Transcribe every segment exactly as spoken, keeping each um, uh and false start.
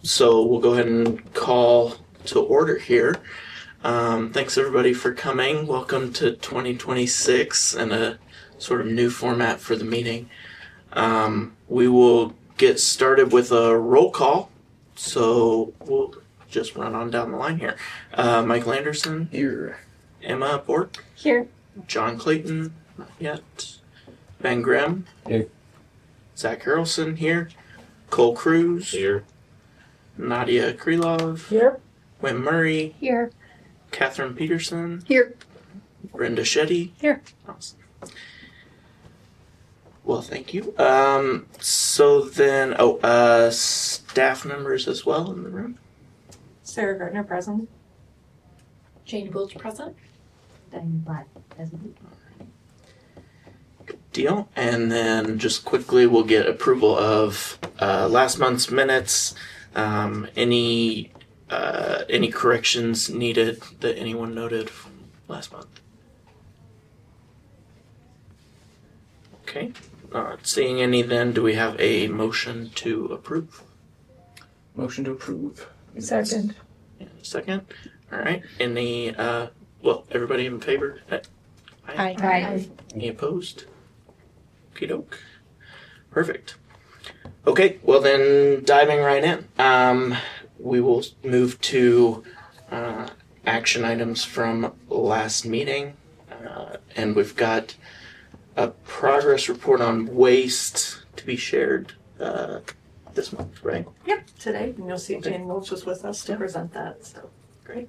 so we'll go ahead and call to order here. Um, thanks everybody for coming. Welcome to twenty twenty-six and a sort of new format for the meeting. Um, we will get started with a roll call. So we'll just run on down the line here. Uh, Michael Anderson. Here. Emma Bork. Here. John Clayton. Not yet. Ben Grimm. Here. Zach Harrelson here. Cole Cruz. Here. Nadia Krylov. Here. Wim Murray. Here. Catherine Peterson. Here. Brenda Shetty. Here. Awesome. Well, thank you. Um, so then, oh, uh, staff members as well in the room. Sarah Gardner present. Jane Bulge present. Diane Black present. Good deal. And then just quickly, we'll get approval of uh, last month's minutes. Um, any uh, any corrections needed that anyone noted from last month? Okay. Not seeing any then, do we have a motion to approve? Motion to approve. Second. And a second. All right. Any, uh, well, everybody in favor? Aye. Aye. Aye. Any opposed? Okie doke. Perfect. Okay, well then, diving right in. Um, we will move to uh, action items from last meeting. Uh, and we've got a progress report on waste to be shared uh, this month, right? Yep, today. And you'll see Okay. Jane Welch was with us to Yeah. present that. So Great.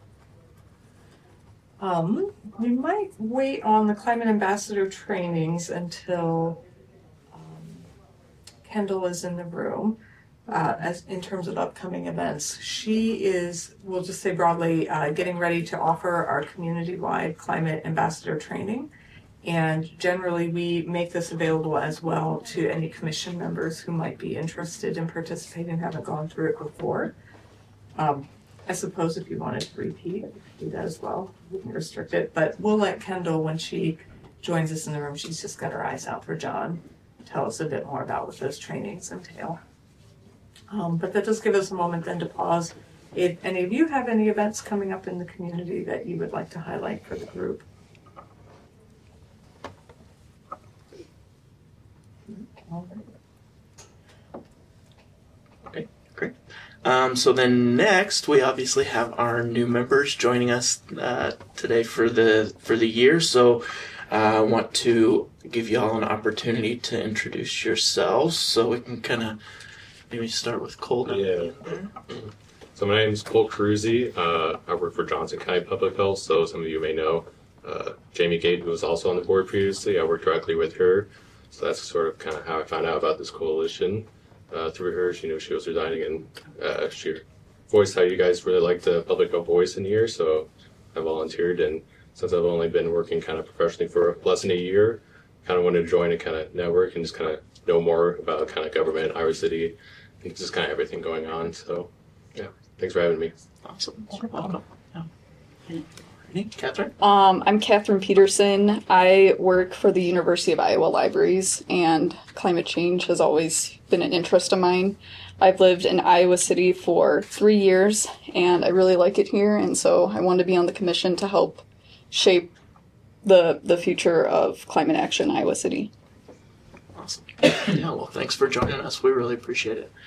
um, we might wait on the climate ambassador trainings until um, Kendall is in the room. Uh, as in terms of upcoming events, she is, we'll just say broadly, uh, getting ready to offer our community-wide climate ambassador training. And generally, we make this available as well to any commission members who might be interested in participating and haven't gone through it before. Um, I suppose if you wanted to repeat, do that as well. We can restrict it, but we'll let Kendall, when she joins us in the room, she's just got her eyes out for John, tell us a bit more about what those trainings entail. Um, but that does give us a moment then to pause. If any of you have any events coming up in the community that you would like to highlight for the group. Okay, great. Um, so then next, we obviously have our new members joining us uh, today for the for the year. So uh, I want to give you all an opportunity to introduce yourselves, so we can kind of maybe start with Cole. Yeah. So my name is Cole Cruzy. Uh, I work for Johnson County Public Health, so some of you may know uh, Jamie Gate, who was also on the board previously. I worked directly with her, so that's sort of kind of how I found out about this coalition. Uh, through her, she knew she was resigning, and uh, she voiced how you guys really like the public health voice in here, so I volunteered. And since I've only been working kind of professionally for less than a year, kind of wanted to join and kind of network and just kind of know more about kind of government, Iowa City, and just kind of everything going on. So, yeah, thanks for having me. Awesome. Welcome. Yeah. Ready? Catherine? Um, I'm Catherine Peterson. I work for the University of Iowa Libraries, and climate change has always been an interest of mine. I've lived in Iowa City for three years, and I really like it here, and so I wanted to be on the commission to help shape the the future of climate action in Iowa City. Awesome. Yeah, well, thanks for joining us. We really appreciate it.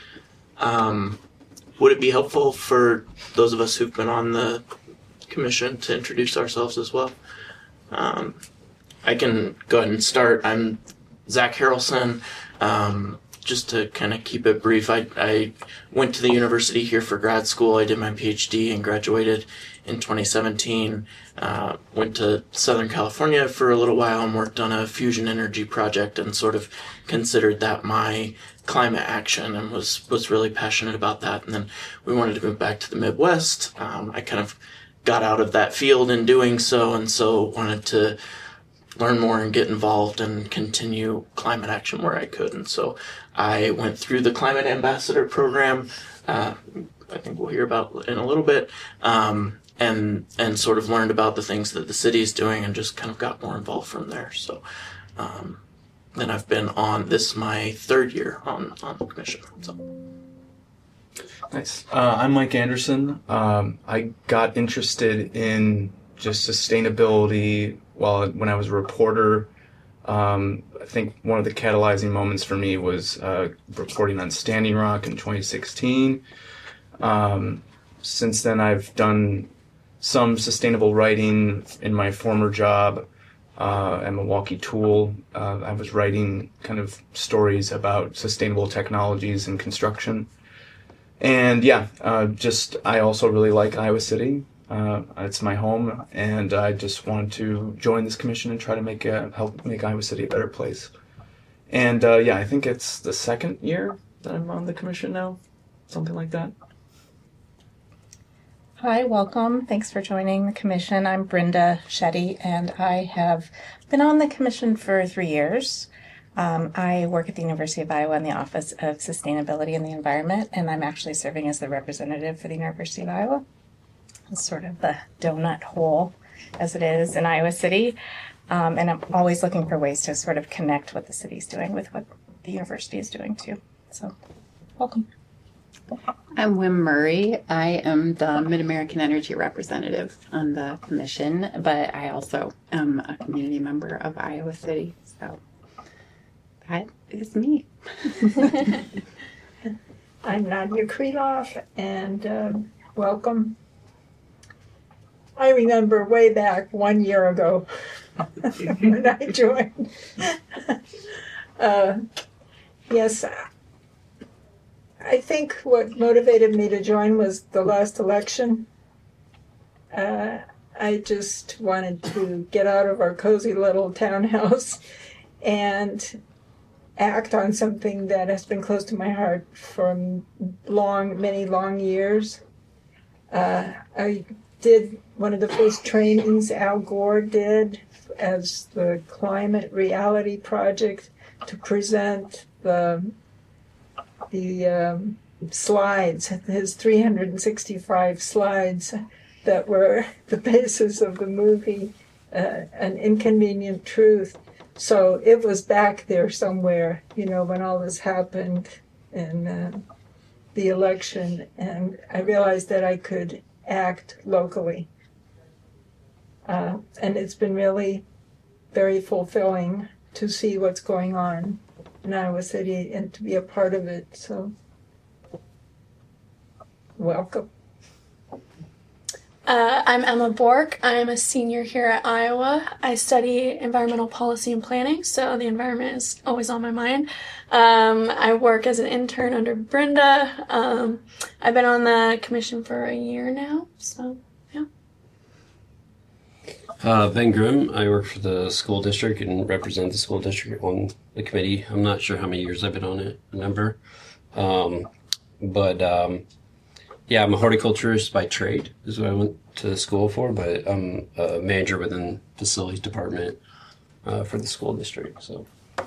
Um, would it be helpful for those of us who've been on the commission to introduce ourselves as well? Um, I can go ahead and start. I'm Zach Harrelson. Um, just to kind of keep it brief, I, I went to the university here for grad school. I did my PhD and graduated in twenty seventeen. Uh, went to Southern California for a little while and worked on a fusion energy project and sort of considered that my climate action and was, was really passionate about that. And then we wanted to move back to the Midwest. Um, I kind of got out of that field in doing so, and so wanted to learn more and get involved and continue climate action where I could. And so I went through the Climate Ambassador program, uh, I think we'll hear about in a little bit, um, and and sort of learned about the things that the city is doing and just kind of got more involved from there. So um, then I've been on, this is my third year on, on the commission. So Nice. Uh, I'm Mike Anderson. Um, I got interested in just sustainability while when I was a reporter. Um, I think one of the catalyzing moments for me was uh, reporting on Standing Rock in twenty sixteen. Um, since then, I've done some sustainable writing in my former job uh, at Milwaukee Tool. Uh, I was writing kind of stories about sustainable technologies in construction. And yeah, uh, just I also really like Iowa City. Uh, it's my home, and I just wanted to join this commission and try to make a, help make Iowa City a better place. And uh, yeah, I think it's the second year that I'm on the commission now, something like that. Hi, welcome. Thanks for joining the commission. I'm Brenda Shetty, and I have been on the commission for three years. Um, I work at the University of Iowa in the Office of Sustainability and the Environment, and I'm actually serving as the representative for the University of Iowa. It's sort of the donut hole, as it is in Iowa City. Um, and I'm always looking for ways to sort of connect what the city's doing with what the university is doing, too. So, welcome. I'm Wim Murray. I am the Mid-American Energy representative on the commission, but I also am a community member of Iowa City. So that is me. I'm Nadia Krylov, and um, welcome. I remember way back one year ago when I joined. uh, yes, I think what motivated me to join was the last election. Uh, I just wanted to get out of our cozy little townhouse and act on something that has been close to my heart for long, many long years. Uh, I did one of the first trainings Al Gore did as the Climate Reality Project to present the the um, slides, his three hundred sixty-five slides that were the basis of the movie, uh, An Inconvenient Truth. So it was back there somewhere, you know, when all this happened in uh, the election, and I realized that I could act locally. Uh, and it's been really very fulfilling to see what's going on in Iowa City and to be a part of it. So, welcome. Uh, I'm Emma Bork. I'm a senior here at Iowa. I study environmental policy and planning, so the environment is always on my mind. Um, I work as an intern under Brenda. Um, I've been on the commission for a year now, so yeah. Uh, Ben Grimm. I work for the school district and represent the school district on the committee. I'm not sure how many years I've been on it, a number. Um, but um, yeah, I'm a horticulturist by trade, is what I went to school for, but I'm a manager within the facilities department uh, for the school district. So.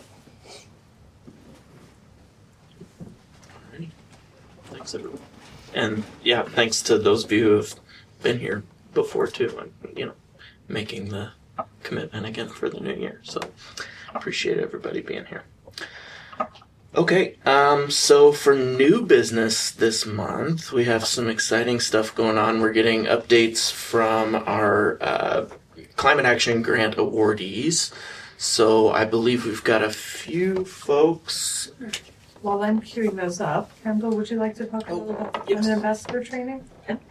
Thanks, everyone. And yeah, thanks to those of you who have been here before too, and you know, making the commitment again for the new year. So appreciate everybody being here. Okay, um, so for new business this month, we have some exciting stuff going on. We're getting updates from our uh, Climate Action Grant awardees. So I believe we've got a few folks. While I'm queuing those up, Kendall, would you like to talk a little bit about yes. an ambassador training?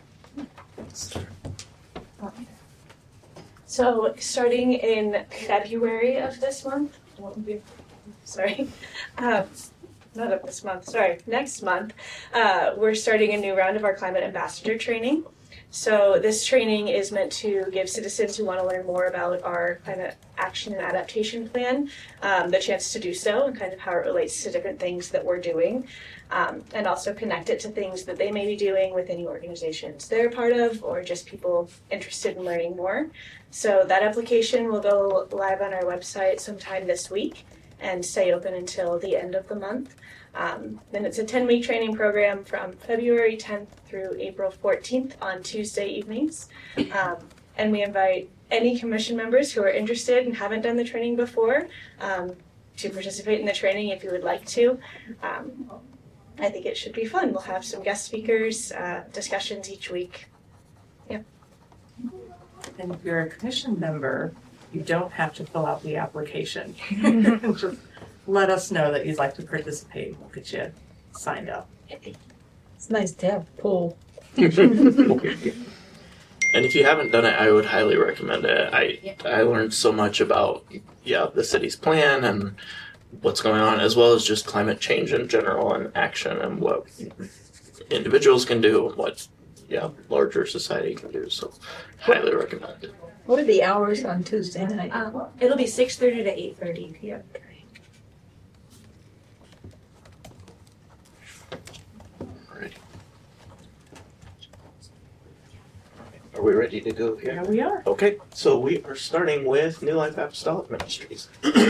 So starting in February of this month, sorry, uh, not of this month, sorry, next month, uh, we're starting a new round of our Climate Ambassador training. So this training is meant to give citizens who want to learn more about our climate action and adaptation plan um, the chance to do so and kind of how it relates to different things that we're doing, um, and also connect it to things that they may be doing with any organizations they're a part of or just people interested in learning more. So that application will go live on our website sometime this week and stay open until the end of the month. Um, then it's a ten-week training program from February tenth through April fourteenth on Tuesday evenings. Um, and we invite any commission members who are interested and haven't done the training before um, to participate in the training if you would like to. Um, I think it should be fun. We'll have some guest speakers, uh, discussions each week. And if you're a commission member, you don't have to fill out the application. Just let us know that you'd like to participate. We'll get you signed up. It's nice to have a pool. And if you haven't done it, I would highly recommend it. I I learned so much about yeah the city's plan and what's going on, as well as just climate change in general and action and what individuals can do and what yeah larger society can do. So highly recommend it. What are the hours on Tuesday night? Um, it'll be six thirty to eight thirty p.m. Alrighty. Are we ready to go here? Here we are. Okay, so we are starting with New Life Apostolic Ministries.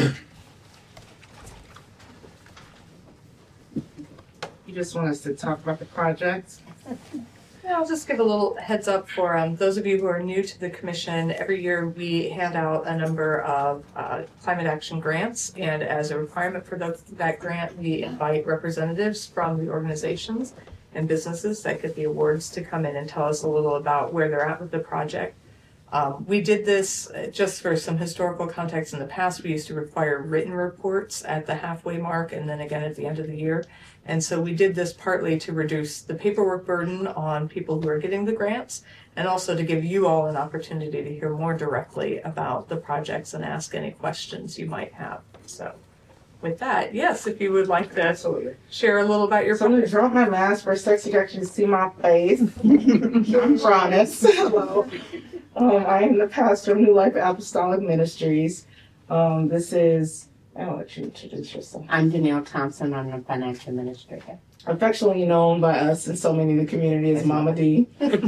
You just want us to talk about the project? Yeah, I'll just give a little heads up for um, those of you who are new to the commission. Every year we hand out a number of uh, climate action grants, and as a requirement for the, that grant, we invite representatives from the organizations and businesses that get the awards to come in and tell us a little about where they're at with the project. Um, we did this uh, just for some historical context. In the past, we used to require written reports at the halfway mark and then again at the end of the year. And so we did this partly to reduce the paperwork burden on people who are getting the grants, and also to give you all an opportunity to hear more directly about the projects and ask any questions you might have. So with that, yes, if you would like to Absolutely. share a little about your So I'm going to drop my mask for a sec so you can actually see my face. I'm Bronis. Hello. Um, I am the pastor of New Life Apostolic Ministries. Um, this is, I'll let you introduce yourself. I'm Janelle Thompson. I'm the financial administrator. Affectionately known by us and so many in the community as Mama D.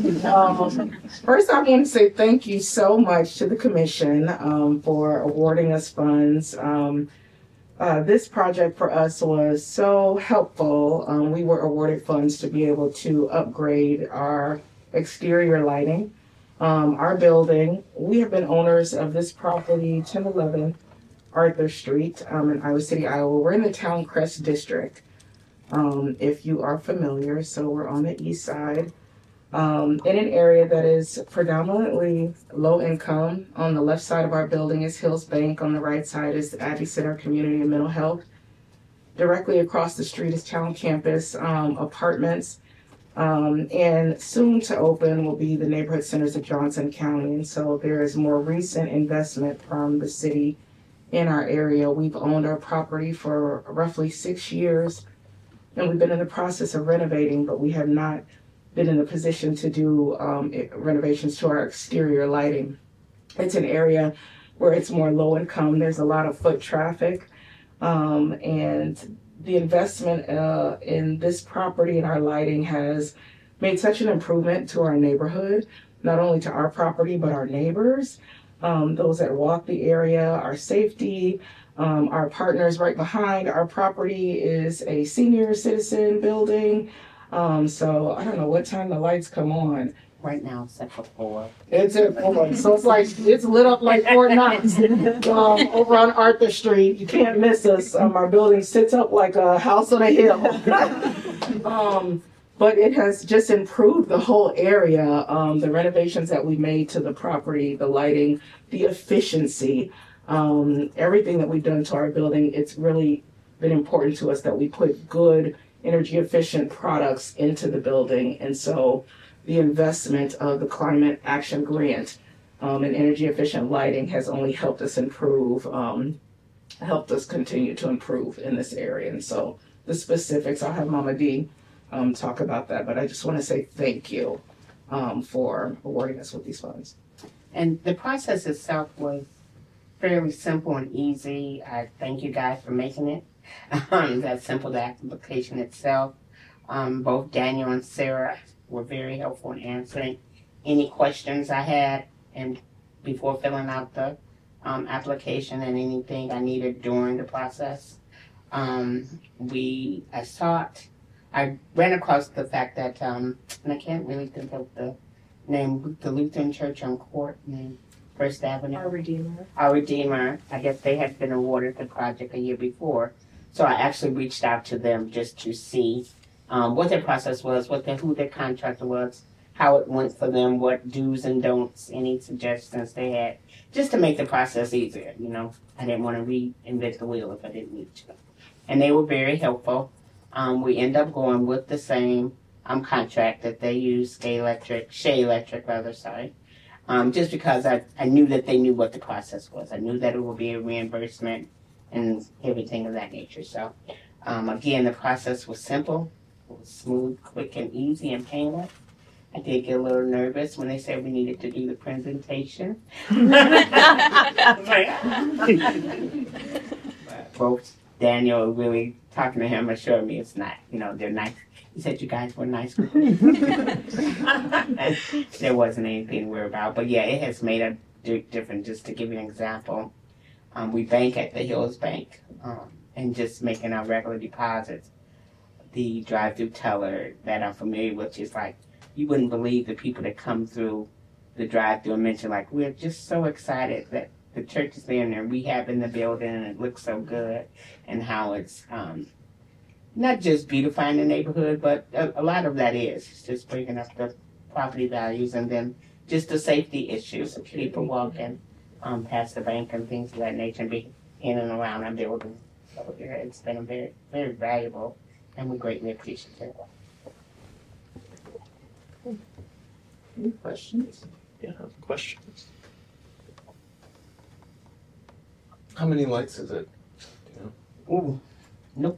um, first, I want to say thank you so much to the commission um, for awarding us funds. Um, uh, this project for us was so helpful. Um, we were awarded funds to be able to upgrade our exterior lighting. Um, our building, we have been owners of this property, ten eleven Arthur Street um, in Iowa City, Iowa. We're in the Town Crest District, um, if you are familiar. So we're on the east side, um, in an area that is predominantly low income. On the left side of our building is Hills Bank. On the right side is the Abbey Center Community and Mental Health. Directly across the street is Town Campus um, Apartments. Um, and soon to open will be the neighborhood centers of Johnson County. And so there is more recent investment from the city in our area. We've owned our property for roughly six years, and we've been in the process of renovating, but we have not been in a position to do um, renovations to our exterior lighting. It's an area where it's more low income. There's a lot of foot traffic, um, and the investment uh, in this property and our lighting has made such an improvement to our neighborhood, not only to our property, but our neighbors, um, those that walk the area, our safety, um, our partners right behind our property is a senior citizen building. Um, so I don't know what time the lights come on. Right now, it's at four. It's at four, so it's like it's lit up like Fort Knox um, over on Arthur Street. You can't miss us. Um, our building sits up like a house on a hill. um, but it has just improved the whole area. Um, the renovations that we made to the property, the lighting, the efficiency, um, everything that we've done to our building. It's really been important to us that we put good, energy efficient products into the building, and so the investment of the Climate Action Grant um, and energy efficient lighting has only helped us improve, um, helped us continue to improve in this area. And so the specifics, I'll have Mama D um, talk about that, but I just want to say thank you um, for awarding us with these funds. And the process itself was fairly simple and easy. I thank you guys for making it. Um, that simple, the application itself. Um, both Daniel and Sarah were very helpful in answering any questions I had and before filling out the um, application and anything I needed during the process. Um, we, I sought, I ran across the fact that, um, and I can't really think of the name, the Lutheran Church on Court name, First Avenue. Our Redeemer. Our Redeemer. I guess they had been awarded the project a year before. So I actually reached out to them just to see um, what their process was, what their, who their contractor was, how it went for them, what do's and don'ts, any suggestions they had, just to make the process easier. You know, I didn't want to reinvent the wheel if I didn't need to. And they were very helpful. Um, we end up going with the same um, contract that they use, Shea Electric, Shea Electric rather, sorry. Um, just because I, I knew that they knew what the process was. I knew that it would be a reimbursement and everything of that nature. So, um, again, the process was simple. It was smooth, quick, and easy and painless. I did get a little nervous when they said we needed to do the presentation. But both Daniel really talking to him assured me it's not, you know, they're nice. He said you guys were nice. There wasn't anything to worry about. But yeah, it has made a di- difference. Just to give you an example, um, we bank at the Hills Bank um, and just making our regular deposits. The drive-through teller that I'm familiar with is like, you wouldn't believe the people that come through the drive-through and mention, like, we're just so excited that the church is there and they're rehabbing the building and it looks so good, and how it's um, not just beautifying the neighborhood, but a, a lot of that is. It's just bringing up the property values, and then just the safety issues of people walking um, past the bank and things of that nature and be in and around our building. So yeah, it's been a very, very valuable, and we greatly appreciate it. Any questions? Yeah, questions. How many lights is it? Ooh, nope.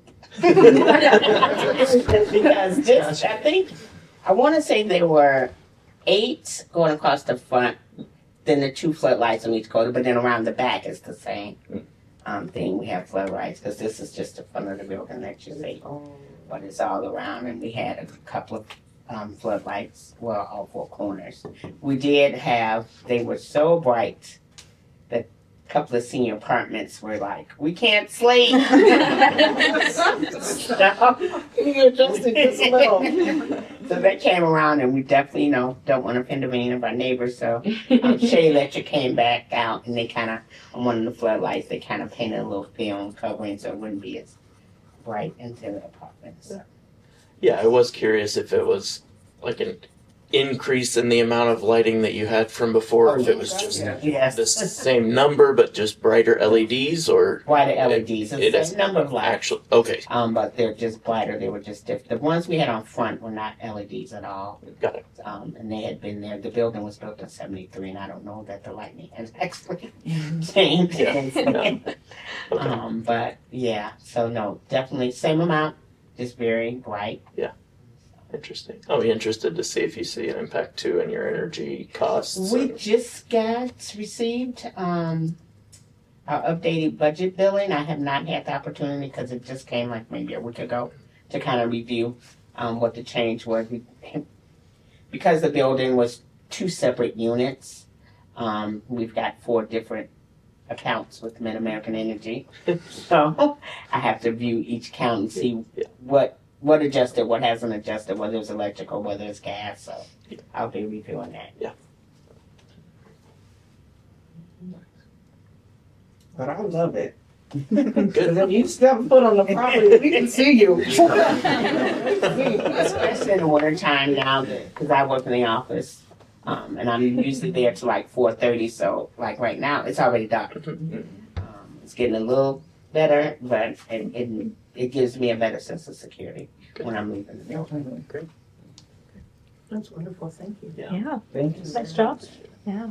Because this, I think, I want to say there were eight going across the front, then the two floodlights on each corner, but then around the back is the same um, thing. We have floodlights because this is just the front of the building that you see, but it's all around, and we had a couple of um, floodlights, well, all four corners. We did have, they were so bright that a couple of senior apartments were like, we can't sleep. So, You adjusted just a little. so they came around, and we definitely, you know, don't want to offend any of our neighbors. So um, Shea Electric came back out, and they kind of, on one of the floodlights, they kind of painted a little film covering so it wouldn't be as bright into the apartments. Yeah, I was curious if it was like an increase in the amount of lighting that you had from before, or if it was just Yes. the same number but just brighter L E Ds, or Brighter L E Ds. It, It's it the is same number of lights. actually okay. Um, but they're just brighter. They were just different. The ones we had on front were not L E Ds at all. Got it. Um, and they had been there. The building was built in seventy-three, and I don't know that the lightning has actually changed. Yeah. since. Okay. Um, but yeah, so no, definitely same amount, just very bright. Interesting. I'll be interested to see if you see an impact too in your energy costs. We just got received um, our updated budget billing. I have not had the opportunity because it just came like maybe a week ago to kind of review um, what the change was. We, because the building was two separate units, um, we've got four different accounts with Mid-American Energy. So I have to view each account and see Yeah. what what adjusted, what hasn't adjusted, whether it's electric or whether it's gas. So I'll be reviewing that. But I love it. Good. Because if you step foot on the property, we can see you. Especially in the winter time now, because I work in the office, um, and I'm usually there till like four thirty. So like right now, it's already dark. Um, it's getting a little better, but it, it it gives me a better sense of security when I'm leaving the building. Great. That's wonderful. Thank you. Yeah. Yeah. Thank you. Nice job. Yeah.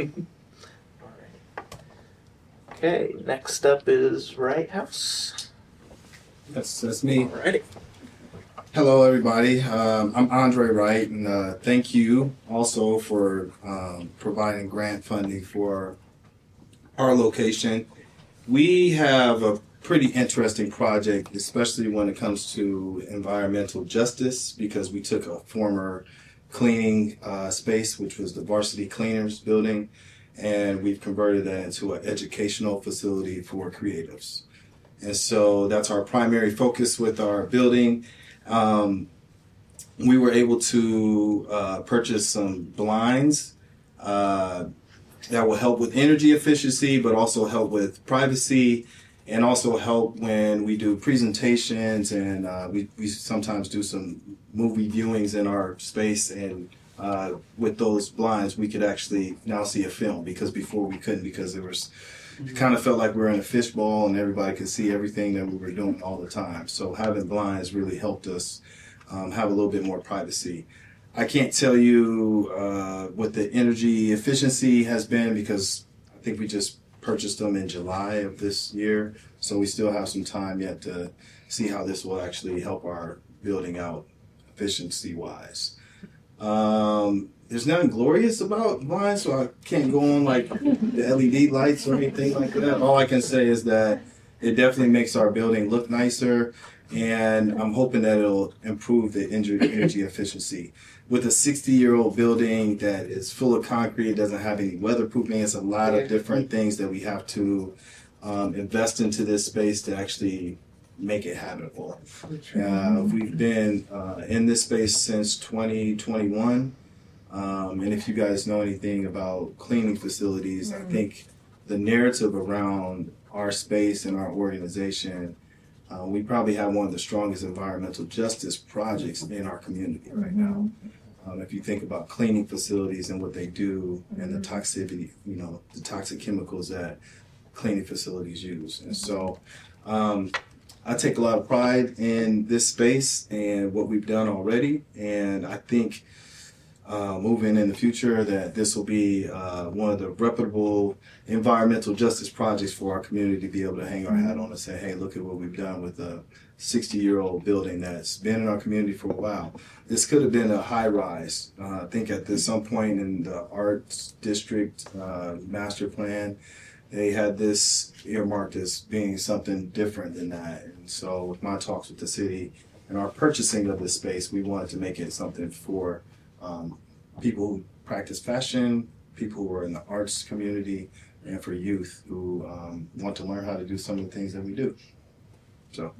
Okay. Next up is Wright House. That's, that's me. Alrighty. Hello, everybody. Um, I'm Andre Wright, and uh, thank you also for um, providing grant funding for our location. We have a pretty interesting project, especially when it comes to environmental justice, because we took a former cleaning uh, space, which was the Varsity Cleaners building, and we've converted that into an educational facility for creatives. And so that's our primary focus with our building. Um, we were able to uh, purchase some blinds uh, that will help with energy efficiency, but also help with privacy and also help when we do presentations, and uh, we, we sometimes do some movie viewings in our space, and uh, with those blinds we could actually now see a film, because before we couldn't, because it was it kind of felt like we were in a fishbowl and everybody could see everything that we were doing all the time. So having blinds really helped us um, have a little bit more privacy. I can't tell you uh, what the energy efficiency has been, because I think we just purchased them in July of this year, so we still have some time yet to see how this will actually help our building out efficiency-wise. Um, there's nothing glorious about blinds, so I can't go on like the L E D lights or anything like that. All I can say is that it definitely makes our building look nicer, and I'm hoping that it'll improve the energy efficiency. With a sixty-year-old building that is full of concrete, doesn't have any weatherproofing, it's a lot of different things that we have to um, invest into this space to actually make it habitable. Uh, we've been uh, in this space since twenty twenty-one, um, and if you guys know anything about cleaning facilities, I think the narrative around our space and our organization, uh, we probably have one of the strongest environmental justice projects in our community right now. Um, if you think about cleaning facilities and what they do, and the toxicity, you know, the toxic chemicals that cleaning facilities use. And so um, I take a lot of pride in this space and what we've done already. And I think uh, moving in the future that this will be uh, one of the reputable environmental justice projects for our community to be able to hang our hat on and say, hey, look at what we've done with a sixty-year-old building that's been in our community for a while. This could have been a high rise. Uh, I think at this, some point in the Arts District uh, master plan, they had this earmarked as being something different than that. And so with my talks with the city and our purchasing of this space, we wanted to make it something for um, people who practice fashion, people who are in the arts community, and for youth who um, want to learn how to do some of the things that we do. So,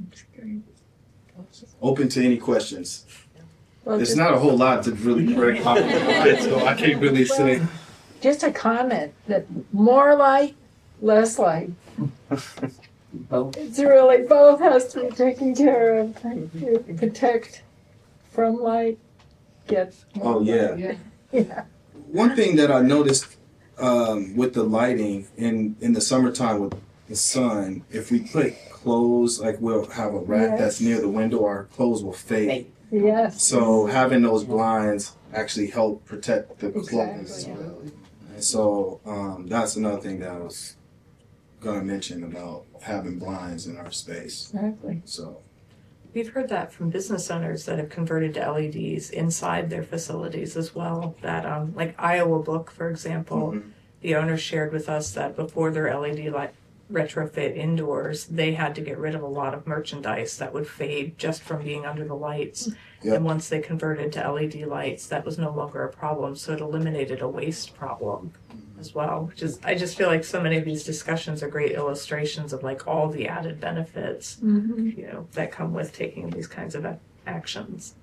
open to any questions. Well, There's just- not a whole lot to really correct on it, so I can't really say. Just a comment that more light, less light. Both. It's really, both has to be taken care of. You protect from light, get. more Oh, yeah. light. Yeah. One thing that I noticed um, with the lighting in, in the summertime with the sun, if we put clothes, like we'll have a rack Yes. that's near the window, our clothes will fade. Yes. So having those blinds actually help protect the clothes. Exactly. And so um, that's another thing that I was going to mention about having blinds in our space. Exactly. So We've heard that from business owners that have converted to L E Ds inside their facilities as well. That, um, like Iowa Book, for example, Mhm. the owner shared with us that before their L E D light retrofit indoors, they had to get rid of a lot of merchandise that would fade just from being under the lights. Yep. And once they converted to L E D lights, that was no longer a problem. So it eliminated a waste problem as well. Which is, I just feel like so many of these discussions are great illustrations of like all the added benefits, Mhm. you know, that come with taking these kinds of a- actions.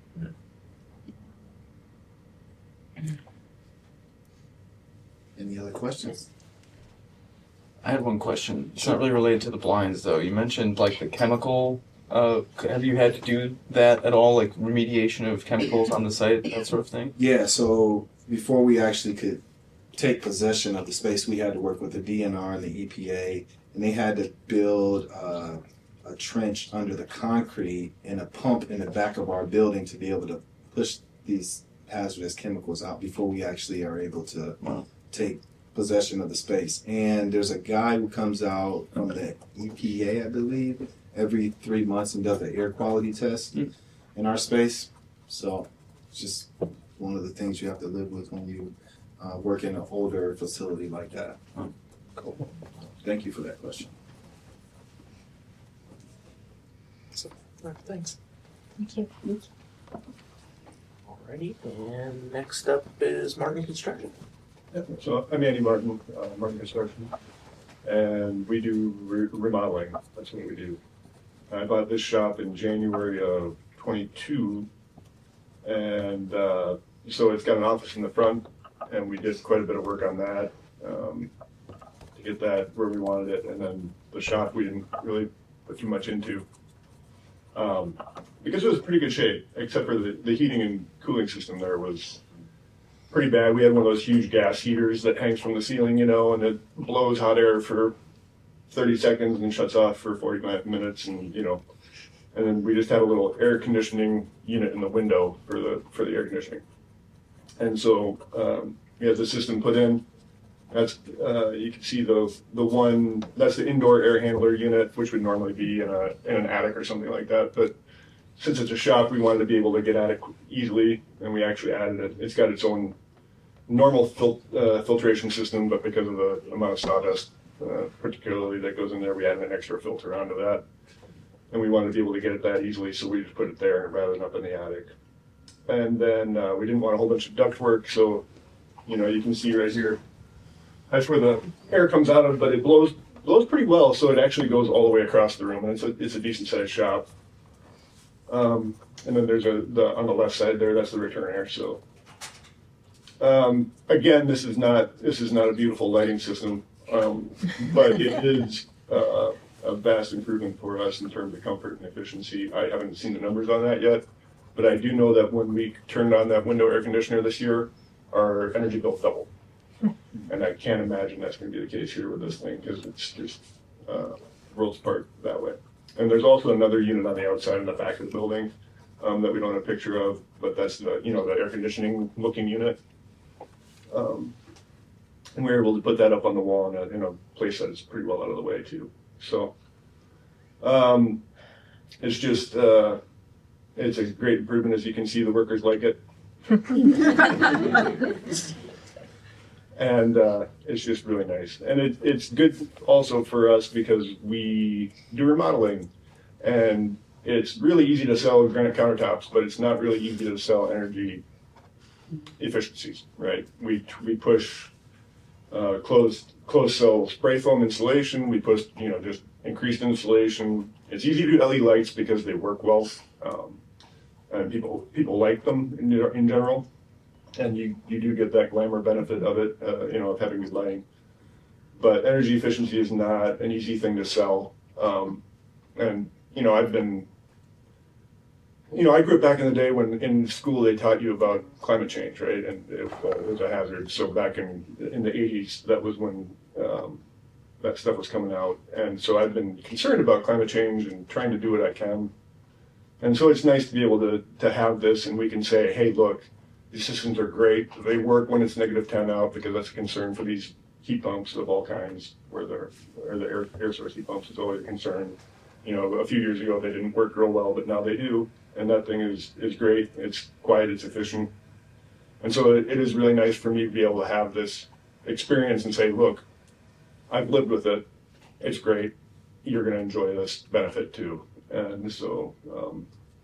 any other questions? I had one question. It's not really related to the blinds, though. You mentioned like the chemical. Uh, have you had to do that at all, like remediation of chemicals on the site, that sort of thing? Yeah, so before we actually could take possession of the space, we had to work with the D N R and the E P A, and they had to build uh, a trench under the concrete and a pump in the back of our building to be able to push these hazardous chemicals out before we actually are able to Wow. take possession of the space. And there's a guy who comes out from the E P A, I believe, every three months and does an air quality test Mm. in our space. So it's just one of the things you have to live with when you uh, work in an older facility like that. Oh, cool. Thank you for that question. So, all right, thanks. Thank you. Alrighty, and next up is Martin Construction. Yeah, so I'm Andy Martin, uh, Martin Construction, and we do re- remodeling. That's what we do. I bought this shop in January of twenty-two, and uh, so it's got an office in the front, and we did quite a bit of work on that. Um, to get that where we wanted it, and then the shop we didn't really put too much into. Um, because it was pretty good shape, except for the, the heating and cooling system there was pretty bad. We had one of those huge gas heaters that hangs from the ceiling, you know, and it blows hot air for thirty seconds and shuts off for forty-five minutes, and you know, and then we just had a little air conditioning unit in the window for the for the air conditioning. And so um, we had the system put in. That's uh, you can see the the one that's the indoor air handler unit, which would normally be in a in an attic or something like that. But since it's a shop, we wanted to be able to get at it easily, and we actually added it. It's got its own normal fil- uh, filtration system, but because of the amount of sawdust, uh, particularly that goes in there, we added an extra filter onto that. And we wanted to be able to get it that easily, so we just put it there rather than up in the attic. And then uh, we didn't want a whole bunch of ductwork, so you know you can see right here. That's where the air comes out of, but it blows blows pretty well, so it actually goes all the way across the room, and it's a it's a decent sized shop. Um, and then there's a the on the left side there, that's the return air. So um, again, this is not this is not a beautiful lighting system, um, but it is uh, a vast improvement for us in terms of comfort and efficiency. I haven't seen the numbers on that yet, but I do know that when we turned on that window air conditioner this year, our energy bill doubled. And I can't imagine that's going to be the case here with this thing, because it's just uh, worlds apart that way. And there's also another unit on the outside in the back of the building um, that we don't have a picture of, but that's the you know the air conditioning looking unit. Um, and we were able to put that up on the wall in a, in a place that is pretty well out of the way too. So um, it's just uh, it's a great improvement. As you can see, the workers like it. And uh, it's just really nice. And it, it's good also for us because we do remodeling. And it's really easy to sell granite countertops, but it's not really easy to sell energy efficiencies, right? We we push uh, closed closed cell spray foam insulation. We push, you know, just increased insulation. It's easy to do L E D lights because they work well. Um, and people people like them in, in general. And you, you do get that glamour benefit of it, uh, you know, of having good lighting. But energy efficiency is not an easy thing to sell. Um, and, you know, I've been, you know, I grew up back in the day when in school they taught you about climate change, right? And it, uh, it was a hazard. So back in in the eighties, that was when um, that stuff was coming out. And so I've been concerned about climate change and trying to do what I can. And so it's nice to be able to, to have this, and we can say, hey, look, these systems are great. They work when it's negative ten out, because that's a concern for these heat pumps of all kinds, where they're, or the air, air source heat pumps is always a concern. You know, a few years ago they didn't work real well, but now they do. And that thing is, is great. It's quiet, it's efficient. And so it, it is really nice for me to be able to have this experience and say, look, I've lived with it. It's great. You're going to enjoy this benefit too. And so, um,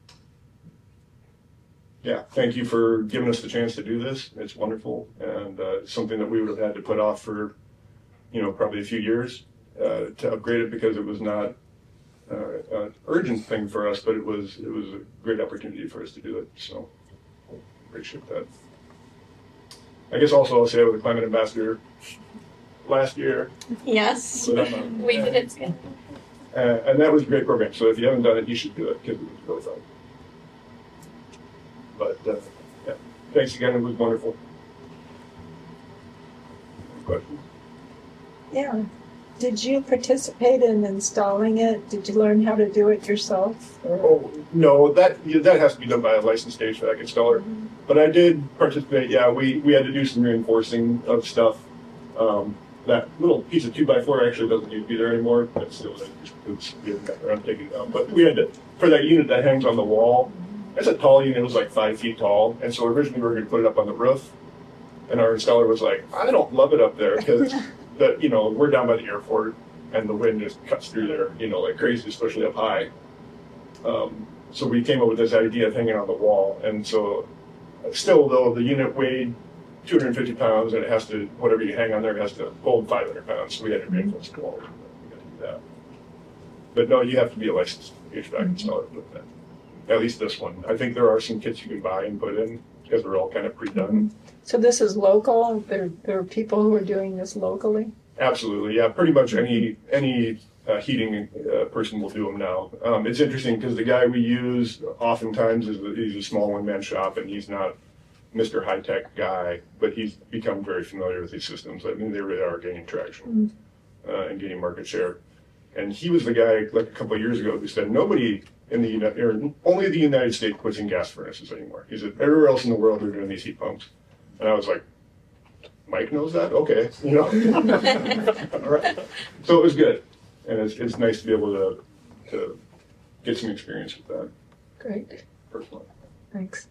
yeah, thank you for giving us the chance to do this. It's wonderful, and uh, it's something that we would have had to put off for, you know, probably a few years uh, to upgrade it, because it was not uh, an urgent thing for us, but it was it was a great opportunity for us to do it. So appreciate that. I guess also I'll say I was a climate ambassador last year. Yes, but I'm a, we did it together. Uh, and that was a great program. So if you haven't done it, you should do it, because it was really fun. But uh, yeah, thanks again. It was wonderful. Any questions? Yeah. Did you participate in installing it? Did you learn how to do it yourself? Or? Oh no, that that has to be done by a licensed H V A C installer. Mm-hmm. But I did participate. Yeah, we, we had to do some reinforcing of stuff. Um, that little piece of two by four actually doesn't need to be there anymore. That's still it's we haven't gotten around taking it down. But we had to, for that unit that hangs on the wall. It's a tall unit. It was like five feet tall, and so originally we were going to put it up on the roof. And our installer was like, "I don't love it up there, because that you know we're down by the airport, and the wind just cuts through there, you know, like crazy, especially up high." Um, so we came up with this idea of hanging on the wall, and so still though the unit weighed two hundred fifty pounds, and it has to whatever you hang on there has to hold five hundred pounds. So we had to reinforce the wall. We got to do that. But no, you have to be a licensed H V A C installer with that. At least this one. I think there are some kits you can buy and put in, because they're all kind of pre-done. So this is local? There, there are people who are doing this locally? Absolutely, yeah. Pretty much any any uh, heating uh, person will do them now. Um, it's interesting because the guy we use oftentimes is a, he's a small one man shop, and he's not Mister High Tech guy, but he's become very familiar with these systems. I mean, they really are gaining traction uh, and gaining market share. And he was the guy like a couple of years ago who said nobody in the United, or only the United States puts in gas furnaces anymore. He said everywhere else in the world they're doing these heat pumps, and I was like, Mike knows that? Okay, you know. All right. So it was good, and it's it's nice to be able to to get some experience with that. Great. Personally. Thanks.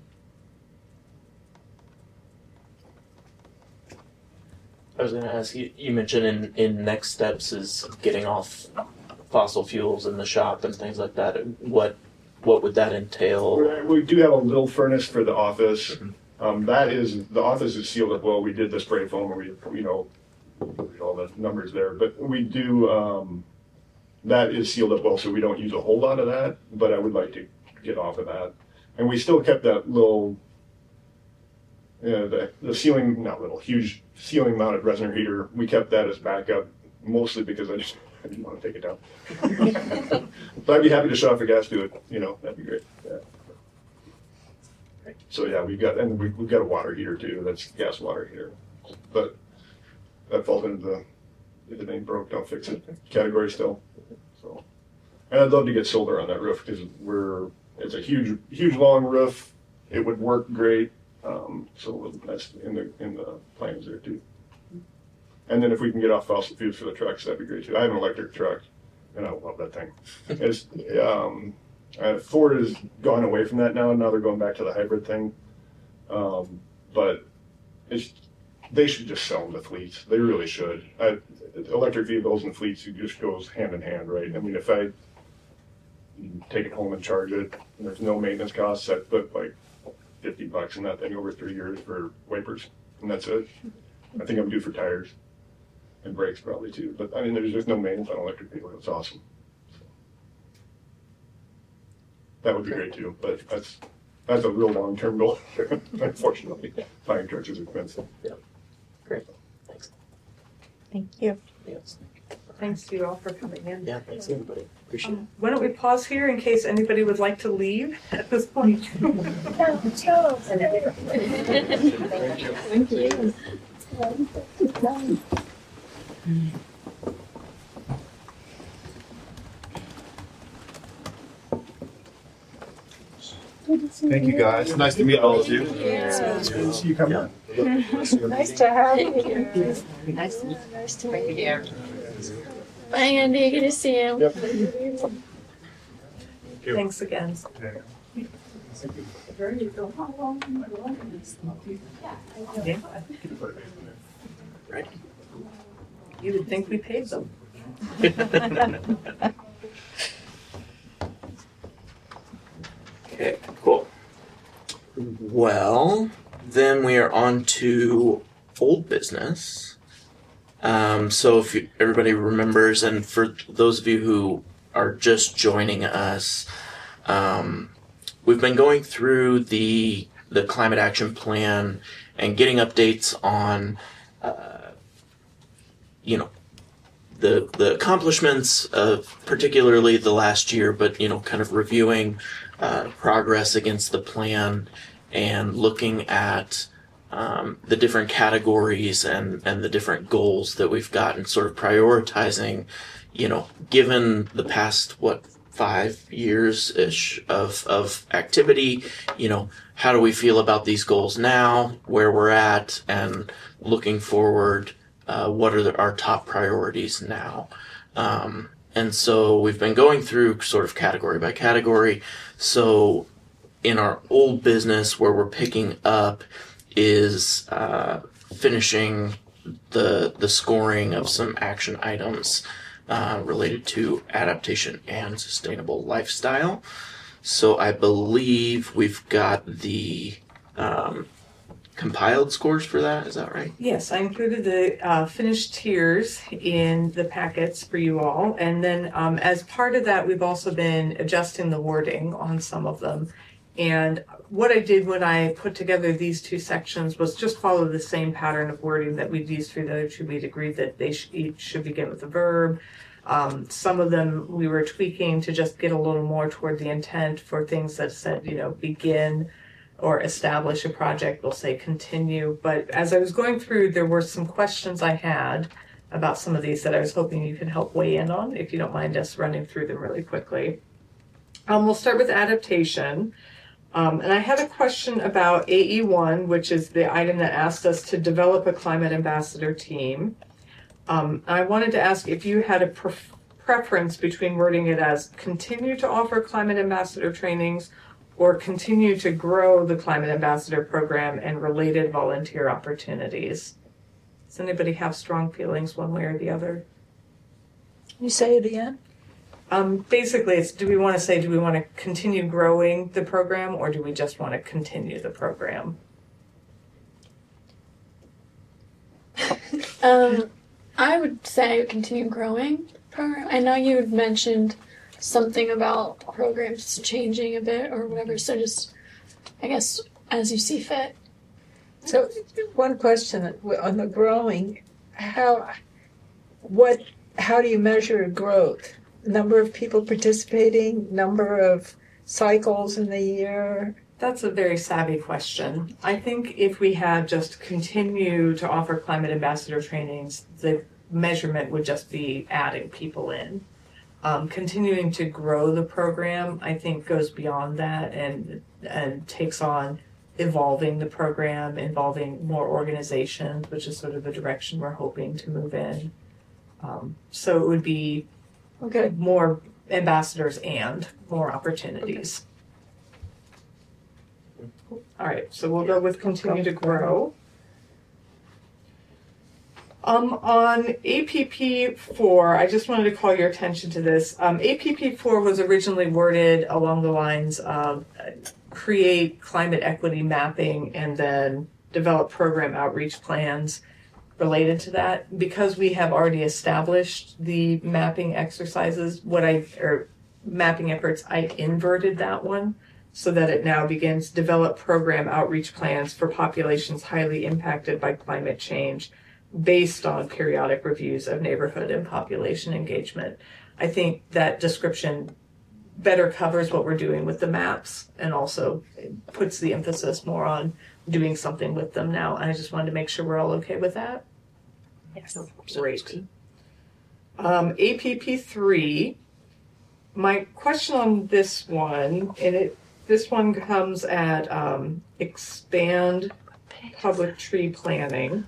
I was going to ask you, you mentioned in, in next steps is getting off fossil fuels in the shop and things like that. What what would that entail? We do have a little furnace for the office. Mm-hmm. Um, that is, the office is sealed up well. We did the spray foam, where we, you know, all the numbers there. But we do, um, that is sealed up well, so we don't use a whole lot of that. But I would like to get off of that. And we still kept that little, you know, the, the ceiling, not little, huge ceiling mounted resonator heater. We kept that as backup, mostly because I just I didn't want to take it down. But I'd be happy to shut off the gas to it. You know, that'd be great. Yeah. So yeah, we've got, and we, we've got a water heater too. That's gas water heater. But that falls into the, if it ain't broke, don't fix it category still. So, and I'd love to get solar on that roof because we're, it's a huge, huge long roof. It would work great. Um, so that's in the in the plans there too. And then if we can get off fossil fuels for the trucks, that'd be great too. I have an electric truck, and I love that thing. It's, um, uh, Ford has gone away from that now. Now they're going back to the hybrid thing. Um, but it's they should just sell them to fleets. They really should. I, electric vehicles and fleets, it just goes hand in hand, right? I mean, if I take it home and charge it, and there's no maintenance costs, I put like fifty bucks in that thing over three years for wipers, and that's it. I think I'm due for tires and brakes probably too. But I mean, there's just no maintenance on electric vehicles. It's awesome. So, that would be great too, but that's that's a real long-term goal. Unfortunately, buying trucks is expensive. Yeah, great. Thanks. Thank you. Yes. Thanks to you all for coming in. Yeah, thanks everybody. Appreciate Um, why don't we pause here in case anybody would like to leave at this point? Thank you. Thank you. Thank you, guys. Nice to meet all of you. Yeah. It's good to see you come in. Nice to have you. Nice to meet you. Nice to meet you. Bye, Andy. Good to see you. Yep. Thanks again. Yeah. Right. You would think we paid them. Okay, cool. Well, then we are on to old business. Um, so if you, everybody remembers, and for those of you who are just joining us, um, we've been going through the the climate action plan and getting updates on, uh, you know, the the accomplishments of particularly the last year, but you know, kind of reviewing uh, progress against the plan and looking at um, the different categories and and the different goals that we've got, and sort of prioritizing, you know, given the past what five years ish of of activity, you know, how do we feel about these goals now, where we're at, and looking forward. Uh, what are the, our top priorities now? Um, and so we've been going through sort of category by category. So in our old business, where we're picking up is uh, finishing the the scoring of some action items uh, related to adaptation and sustainable lifestyle. So I believe we've got the um, compiled scores for that. Is that right? Yes, I included the uh, finished tiers in the packets for you all. And then um, as part of that, we've also been adjusting the wording on some of them. And what I did when I put together these two sections was just follow the same pattern of wording that we'd used for the other two. We'd agreed that they sh- each should begin with a verb. Um, some of them we were tweaking to just get a little more toward the intent for things that said, you know, begin or establish a project. We'll say continue. But as I was going through, there were some questions I had about some of these that I was hoping you could help weigh in on, if you don't mind us running through them really quickly. Um, we'll start with adaptation. Um, and I had a question about A E one, which is the item that asked us to develop a climate ambassador team. Um, I wanted to ask if you had a pref- preference between wording it as continue to offer climate ambassador trainings or continue to grow the climate ambassador program and related volunteer opportunities. Does anybody have strong feelings one way or the other? You say it again? Um, basically, it's do we want to say, do we want to continue growing the program or do we just want to continue the program? Um, I would say continue growing program. I know you had mentioned something about programs changing a bit or whatever, so just, I guess, as you see fit. So, one question on the growing, how, what, how do you measure growth? Number of people participating, number of cycles in the year? That's a very savvy question. I think if we had just continue to offer climate ambassador trainings, the measurement would just be adding people in. Um, continuing to grow the program, I think, goes beyond that and and takes on evolving the program, involving more organizations, which is sort of the direction we're hoping to move in. Um, so it would be okay. more ambassadors and more opportunities. All right, so we'll go with continue to grow. Um, on A P P four, I just wanted to call your attention to this. Um, A P P four was originally worded along the lines of uh, create climate equity mapping and then develop program outreach plans related to that. Because we have already established the mapping exercises, what I, or mapping efforts, I inverted that one so that it now begins develop program outreach plans for populations highly impacted by climate change based on periodic reviews of neighborhood and population engagement. I think that description better covers what we're doing with the maps and also puts the emphasis more on doing something with them now. And I just wanted to make sure we're all okay with that. Yes. Great. Um, A P P three, my question on this one, and it this one comes at um, expand public tree planning.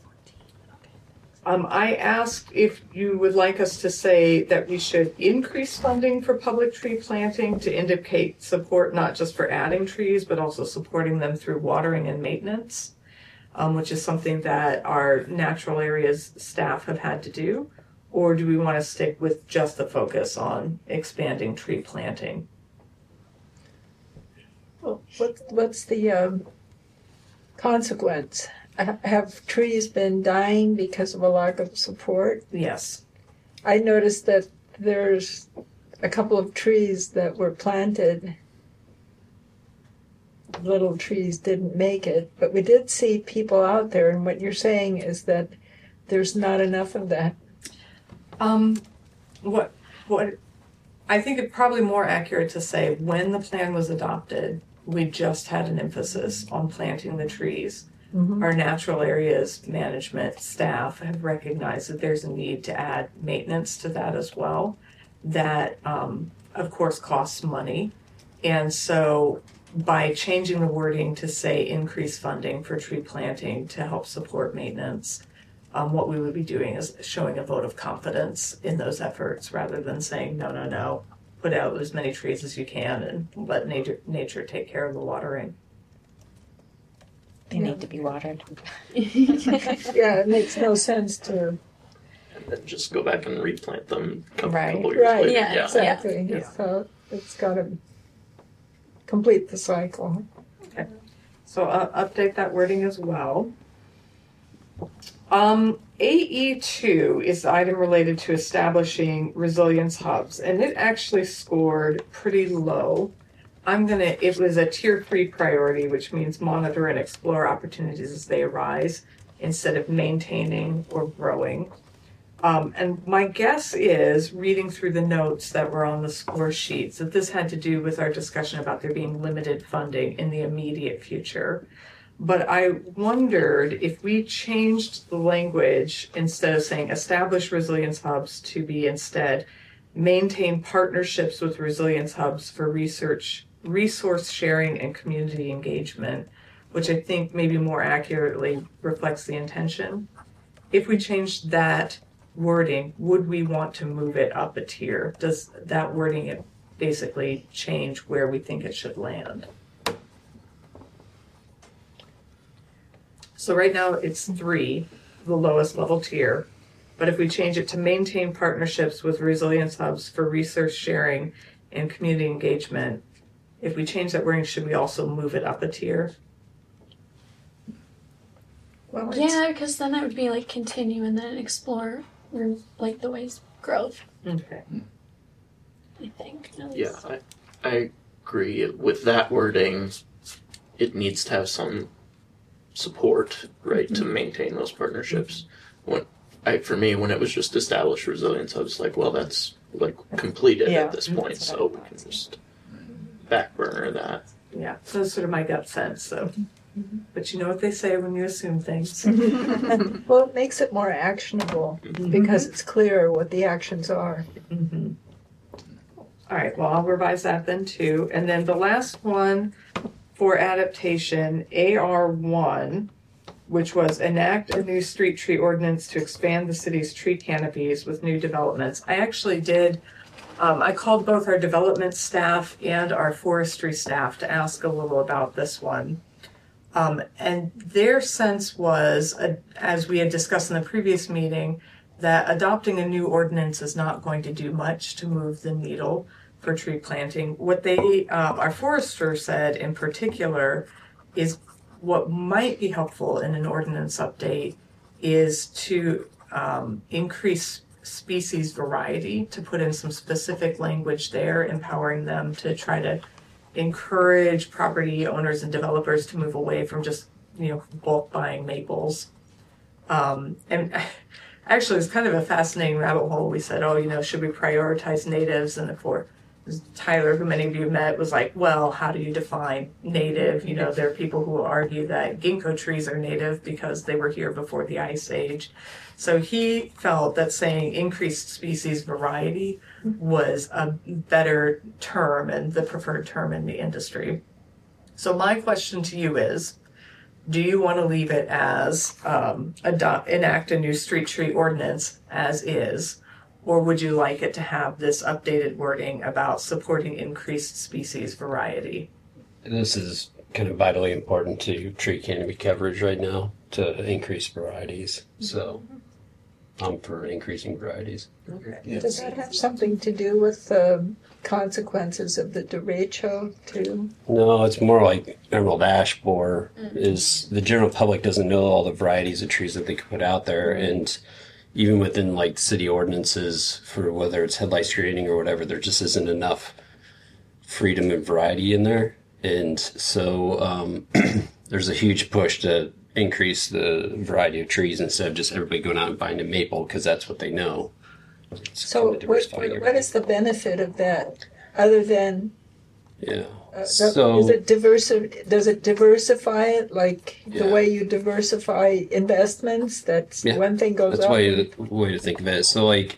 Um, I asked if you would like us to say that we should increase funding for public tree planting to indicate support not just for adding trees, but also supporting them through watering and maintenance, um, which is something that our natural areas staff have had to do. Or do we want to stick with just the focus on expanding tree planting? Well, what, what's the um, consequence? Have trees been dying because of a lack of support? Yes. I noticed that there's a couple of trees that were planted. Little trees didn't make it, but we did see people out there, and what you're saying is that there's not enough of that. Um, what, what, I think it's probably more accurate to say when the plan was adopted, we just had an emphasis on planting the trees. Mm-hmm. Our natural areas management staff have recognized that there's a need to add maintenance to that as well. That, um, of course, costs money. And so by changing the wording to say increase funding for tree planting to help support maintenance, um, what we would be doing is showing a vote of confidence in those efforts rather than saying, no, no, no, put out as many trees as you can and let nature, nature take care of the watering. They need to be watered. Yeah, it makes no sense to. And then just go back and replant them a couple, Right. couple years Right, later. yeah, Yeah. exactly. Yeah. So it's got to complete the cycle. Okay. So uh, update that wording as well. Um, A E two is the item related to establishing resilience hubs, and it actually scored pretty low. I'm gonna, it was a tier three priority, which means monitor and explore opportunities as they arise instead of maintaining or growing. Um, and my guess is, reading through the notes that were on the score sheets, that this had to do with our discussion about there being limited funding in the immediate future. But I wondered if we changed the language, instead of saying establish resilience hubs, to be instead maintain partnerships with resilience hubs for research, resource sharing, and community engagement, which I think maybe more accurately reflects the intention. If we changed that wording, would we want to move it up a tier? Does that wording basically change where we think it should land? So right now it's three, the lowest level tier. But if we change it to maintain partnerships with resilience hubs for research sharing and community engagement, if we change that wording, should we also move it up a tier? Well, it's- Yeah, because then that would be like continue and then explore, or like the ways growth. Okay. I think. at Yeah, least. I, I agree. With that wording, it needs to have some support, right, to maintain those partnerships. When I, for me, when it was just established resilience, I was like, well, that's like completed Yeah, at this point, that's what I so we can just back burner that. Yeah, so that's sort of my gut sense. So, but you know what they say when you assume things. And, well, it makes it more actionable because it's clear what the actions are. Mm-hmm. All right, well, I'll revise that then too. And then the last one for adaptation, A R one, which was enact a new street tree ordinance to expand the city's tree canopies with new developments. I actually did, um, I called both our development staff and our forestry staff to ask a little about this one. Um, and their sense was, uh, as we had discussed in the previous meeting, that adopting a new ordinance is not going to do much to move the needle for tree planting. What they, um, our forester said in particular, is what might be helpful in an ordinance update is to um, increase species variety, to put in some specific language there, empowering them to try to encourage property owners and developers to move away from just, you know, bulk buying maples. Um, and actually, it's kind of a fascinating rabbit hole. We said, oh, you know, should we prioritize natives? And the for Tyler, who many of you met, was like, well, how do you define native? You know, there are people who argue that ginkgo trees are native because they were here before the Ice Age. So he felt that saying increased species variety was a better term and the preferred term in the industry. So my question to you is, do you want to leave it as um, adopt, enact a new street tree ordinance as is? Or would you like it to have this updated wording about supporting increased species variety? This is kind of vitally important to tree canopy coverage right now to increase varieties. So I'm for increasing varieties. Okay. Does that have something to do with the consequences of the derecho too? No, it's more like emerald ash borer. Is the general public doesn't know all the varieties of trees that they could put out there, and even within like city ordinances for whether it's headlight screening or whatever, there just isn't enough freedom and variety in there. And so um, there's a huge push to increase the variety of trees instead of just everybody going out and buying a maple because that's what they know. It's So kind of what, diversifying what, your- what is the benefit of that other than Yeah. uh, the- So- is it diversi- does it diversify it like the Yeah. way you diversify investments? That's Yeah, one thing goes That's up. way to, way to think of it. So like,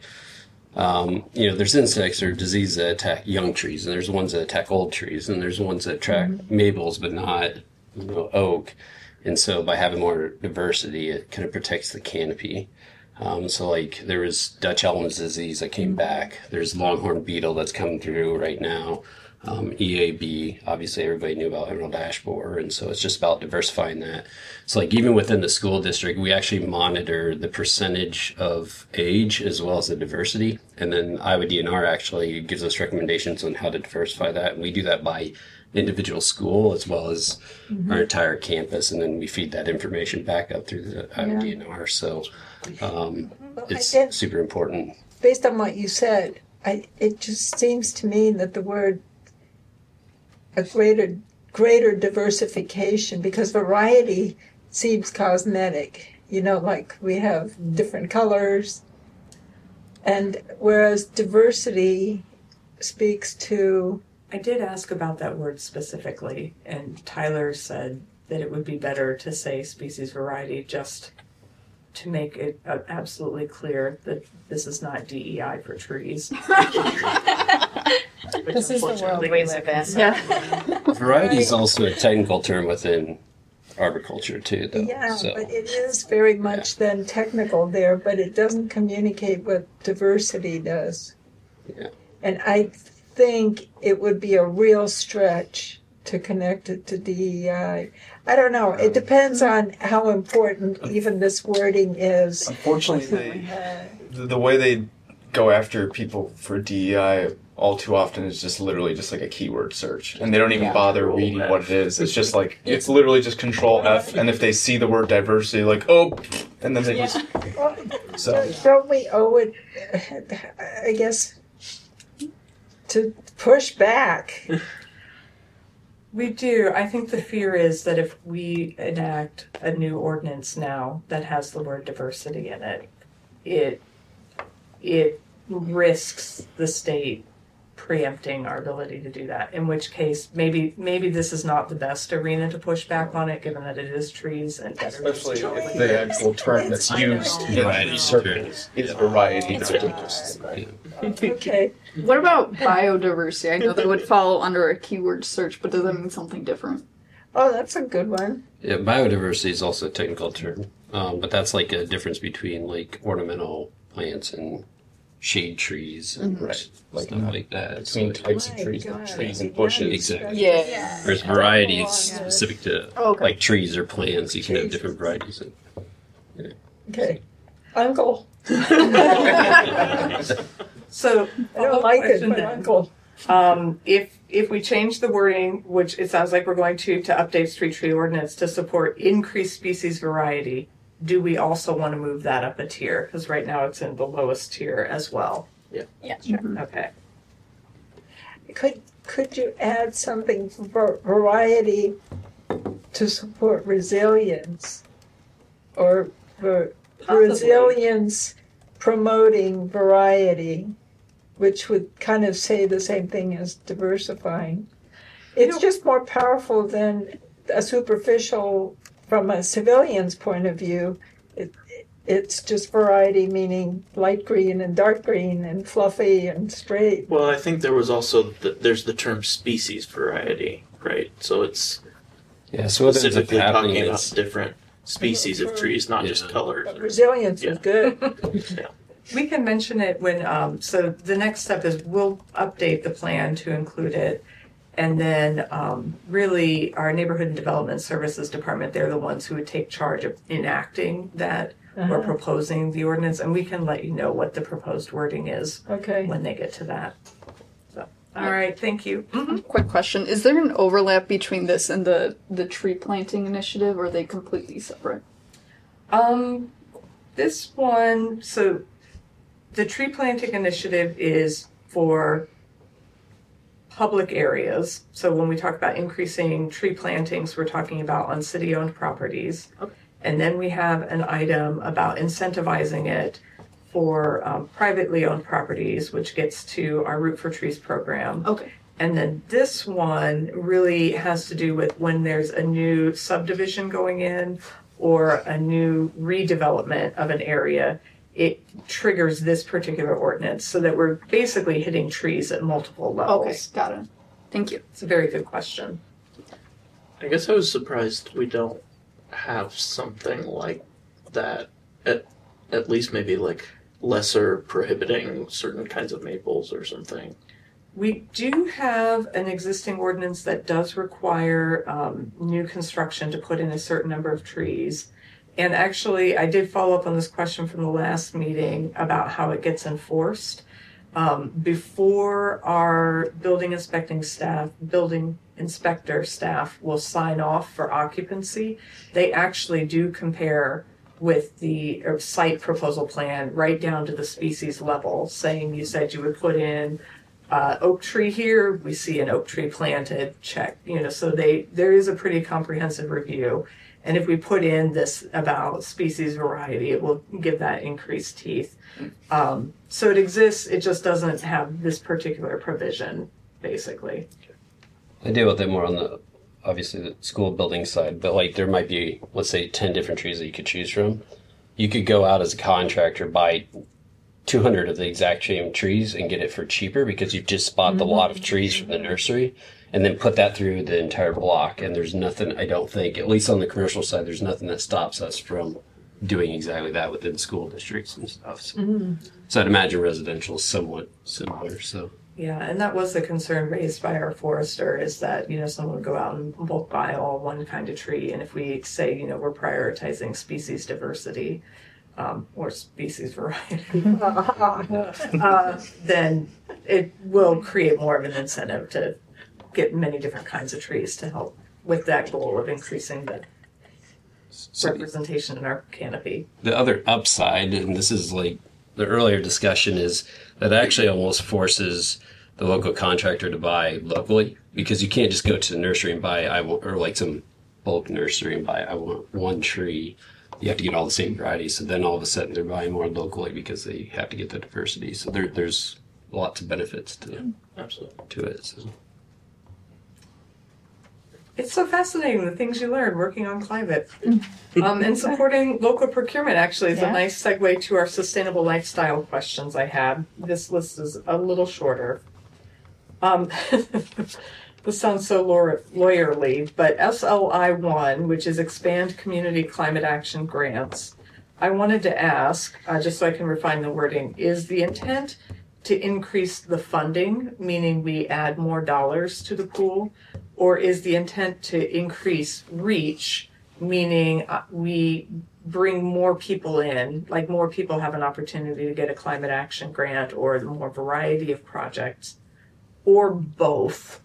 um, you know, there's insects or diseases that attack young trees, and there's ones that attack old trees, and there's ones that attack Mm-hmm. maples, but not, you know, oak. And so by having more diversity, it kind of protects the canopy. Um, so like there was Dutch elm's disease that came back. There's longhorn beetle that's coming through right now. Um, E A B, obviously everybody knew about emerald ash borer, and so it's just about diversifying that. So like even within the school district, we actually monitor the percentage of age as well as the diversity, and then Iowa D N R actually gives us recommendations on how to diversify that, and we do that by individual school as well as Mhm. our entire campus, and then we feed that information back up through the Iowa Yeah. D N R. So um, Well, I it's did- super important. Based on what you said, I, it just seems to me that the word a greater greater diversification, because variety seems cosmetic. You know, like we have different colors, and whereas diversity speaks to. I did ask about that word specifically, and Tyler said that it would be better to say species variety just to make it uh, absolutely clear that this is not D E I for trees. This is the world we live in. Yeah. Variety is also a technical term within arboriculture too, though. Yeah, so, but it is very much then technical there, but it doesn't communicate what diversity does. Yeah. And I think it would be a real stretch to connect it to D E I. I don't know. It depends on how important even this wording is. Unfortunately, they, the, the way they go after people for D E I all too often is just literally just like a keyword search, and they don't even Yeah. bother reading what it is. It's just like it's literally just Control F, and if they see the word diversity, like oh, and then they just Well, so. don't- don't we owe it, I guess, to push back? We do. I think the fear is that if we enact a new ordinance now that has the word diversity in it, it it risks the state preempting our ability to do that. In which case, maybe maybe this is not the best arena to push back on it, given that it is trees and better. Especially if the actual term that's used in the circles is variety. not just- Okay. What about biodiversity? I know that would fall under a keyword search, but does that mean something different? Oh, that's a good one. Yeah, biodiversity is also a technical term, um, but that's like a difference between like ornamental plants and shade trees and Right. stuff Like like, not that. between So, types of My trees, God. like trees and bushes. Exactly. Yeah. Whereas variety is specific to Okay. like trees or plants. You can have different varieties. And, Okay. Uncle. So I don't like it, question but then. uncle. Um, if if we change the wording, which it sounds like we're going to, to update street tree ordinance to support increased species variety, do we also want to move that up a tier? Because right now it's in the lowest tier as well. Yeah. Yeah, sure. Okay. Could could you add something for variety to support resilience, or for Possibly. resilience promoting variety, which would kind of say the same thing as diversifying? It's just more powerful than a superficial, from a civilian's point of view. It, it's just variety, meaning light green and dark green and fluffy and straight. Well, I think there was also the, there's the term species variety, right? So it's yeah. So what ends up specifically happening talking about is different species of trees, not just colors. But resilience is good. Yeah. We can mention it when, um, so the next step is we'll update the plan to include it. And then um, really our Neighborhood and Development Services Department, they're the ones who would take charge of enacting that or Uh-huh. proposing the ordinance. And we can let you know what the proposed wording is Okay. when they get to that. So, all right, thank you. Mhm. Quick question. Is there an overlap between this and the, the tree planting initiative, or are they completely separate? Um, this one, so the tree planting initiative is for public areas. So when we talk about increasing tree plantings, we're talking about on city-owned properties. Okay. And then we have an item about incentivizing it for um, privately owned properties, which gets to our Root for Trees program. Okay. And then this one really has to do with when there's a new subdivision going in or a new redevelopment of an area, it triggers this particular ordinance so that we're basically hitting trees at multiple levels. Okay, got it. Thank you. It's a very good question. I guess I was surprised we don't have something like that, at at least maybe like lesser prohibiting certain kinds of maples or something. We do have an existing ordinance that does require um, new construction to put in a certain number of trees. And actually, I did follow up on this question from the last meeting about how it gets enforced. Um, before our building inspecting staff, building inspector staff will sign off for occupancy, they actually do compare with the uh, site proposal plan right down to the species level, saying you said you would put in uh, oak tree here, we see an oak tree planted, check. You know, so they there is a pretty comprehensive review. And if we put in this about species variety, it will give that increased teeth. Um, so it exists, it just doesn't have this particular provision, basically. I deal with it more on the, obviously, the school building side, but like there might be, let's say, ten different trees that you could choose from. You could go out as a contractor, buy two hundred of the exact same trees and get it for cheaper because you've just bought mm-hmm. the lot of trees from the nursery and then put that through the entire block. And there's nothing, I don't think, at least on the commercial side, there's nothing that stops us from doing exactly that within school districts and stuff. So, mm-hmm. so I'd imagine residential is somewhat similar. So yeah, and that was the concern raised by our forester is that, you know, someone would go out and bulk buy all one kind of tree. And if we say, you know, we're prioritizing species diversity um, or species variety, uh, then it will create more of an incentive to get many different kinds of trees to help with that goal of increasing the so representation in our canopy. The other upside, and this is like the earlier discussion, is that actually almost forces the local contractor to buy locally because you can't just go to the nursery and buy, I want, or like some bulk nursery and buy, I want one tree. You have to get all the same varieties. So then all of a sudden they're buying more locally because they have to get the diversity. So there, there's lots of benefits to, Absolutely. to it. So. It's so fascinating, the things you learn working on climate. Um, and supporting local procurement actually is yeah. a nice segue to our sustainable lifestyle questions I had. This list is a little shorter. Um, this sounds so law- lawyerly, but S L I one, which is Expand Community Climate Action Grants, I wanted to ask, uh, just so I can refine the wording, is the intent to increase the funding, meaning we add more dollars to the pool, or is the intent to increase reach, meaning uh, we bring more people in, like more people have an opportunity to get a climate action grant or more variety of projects, or both?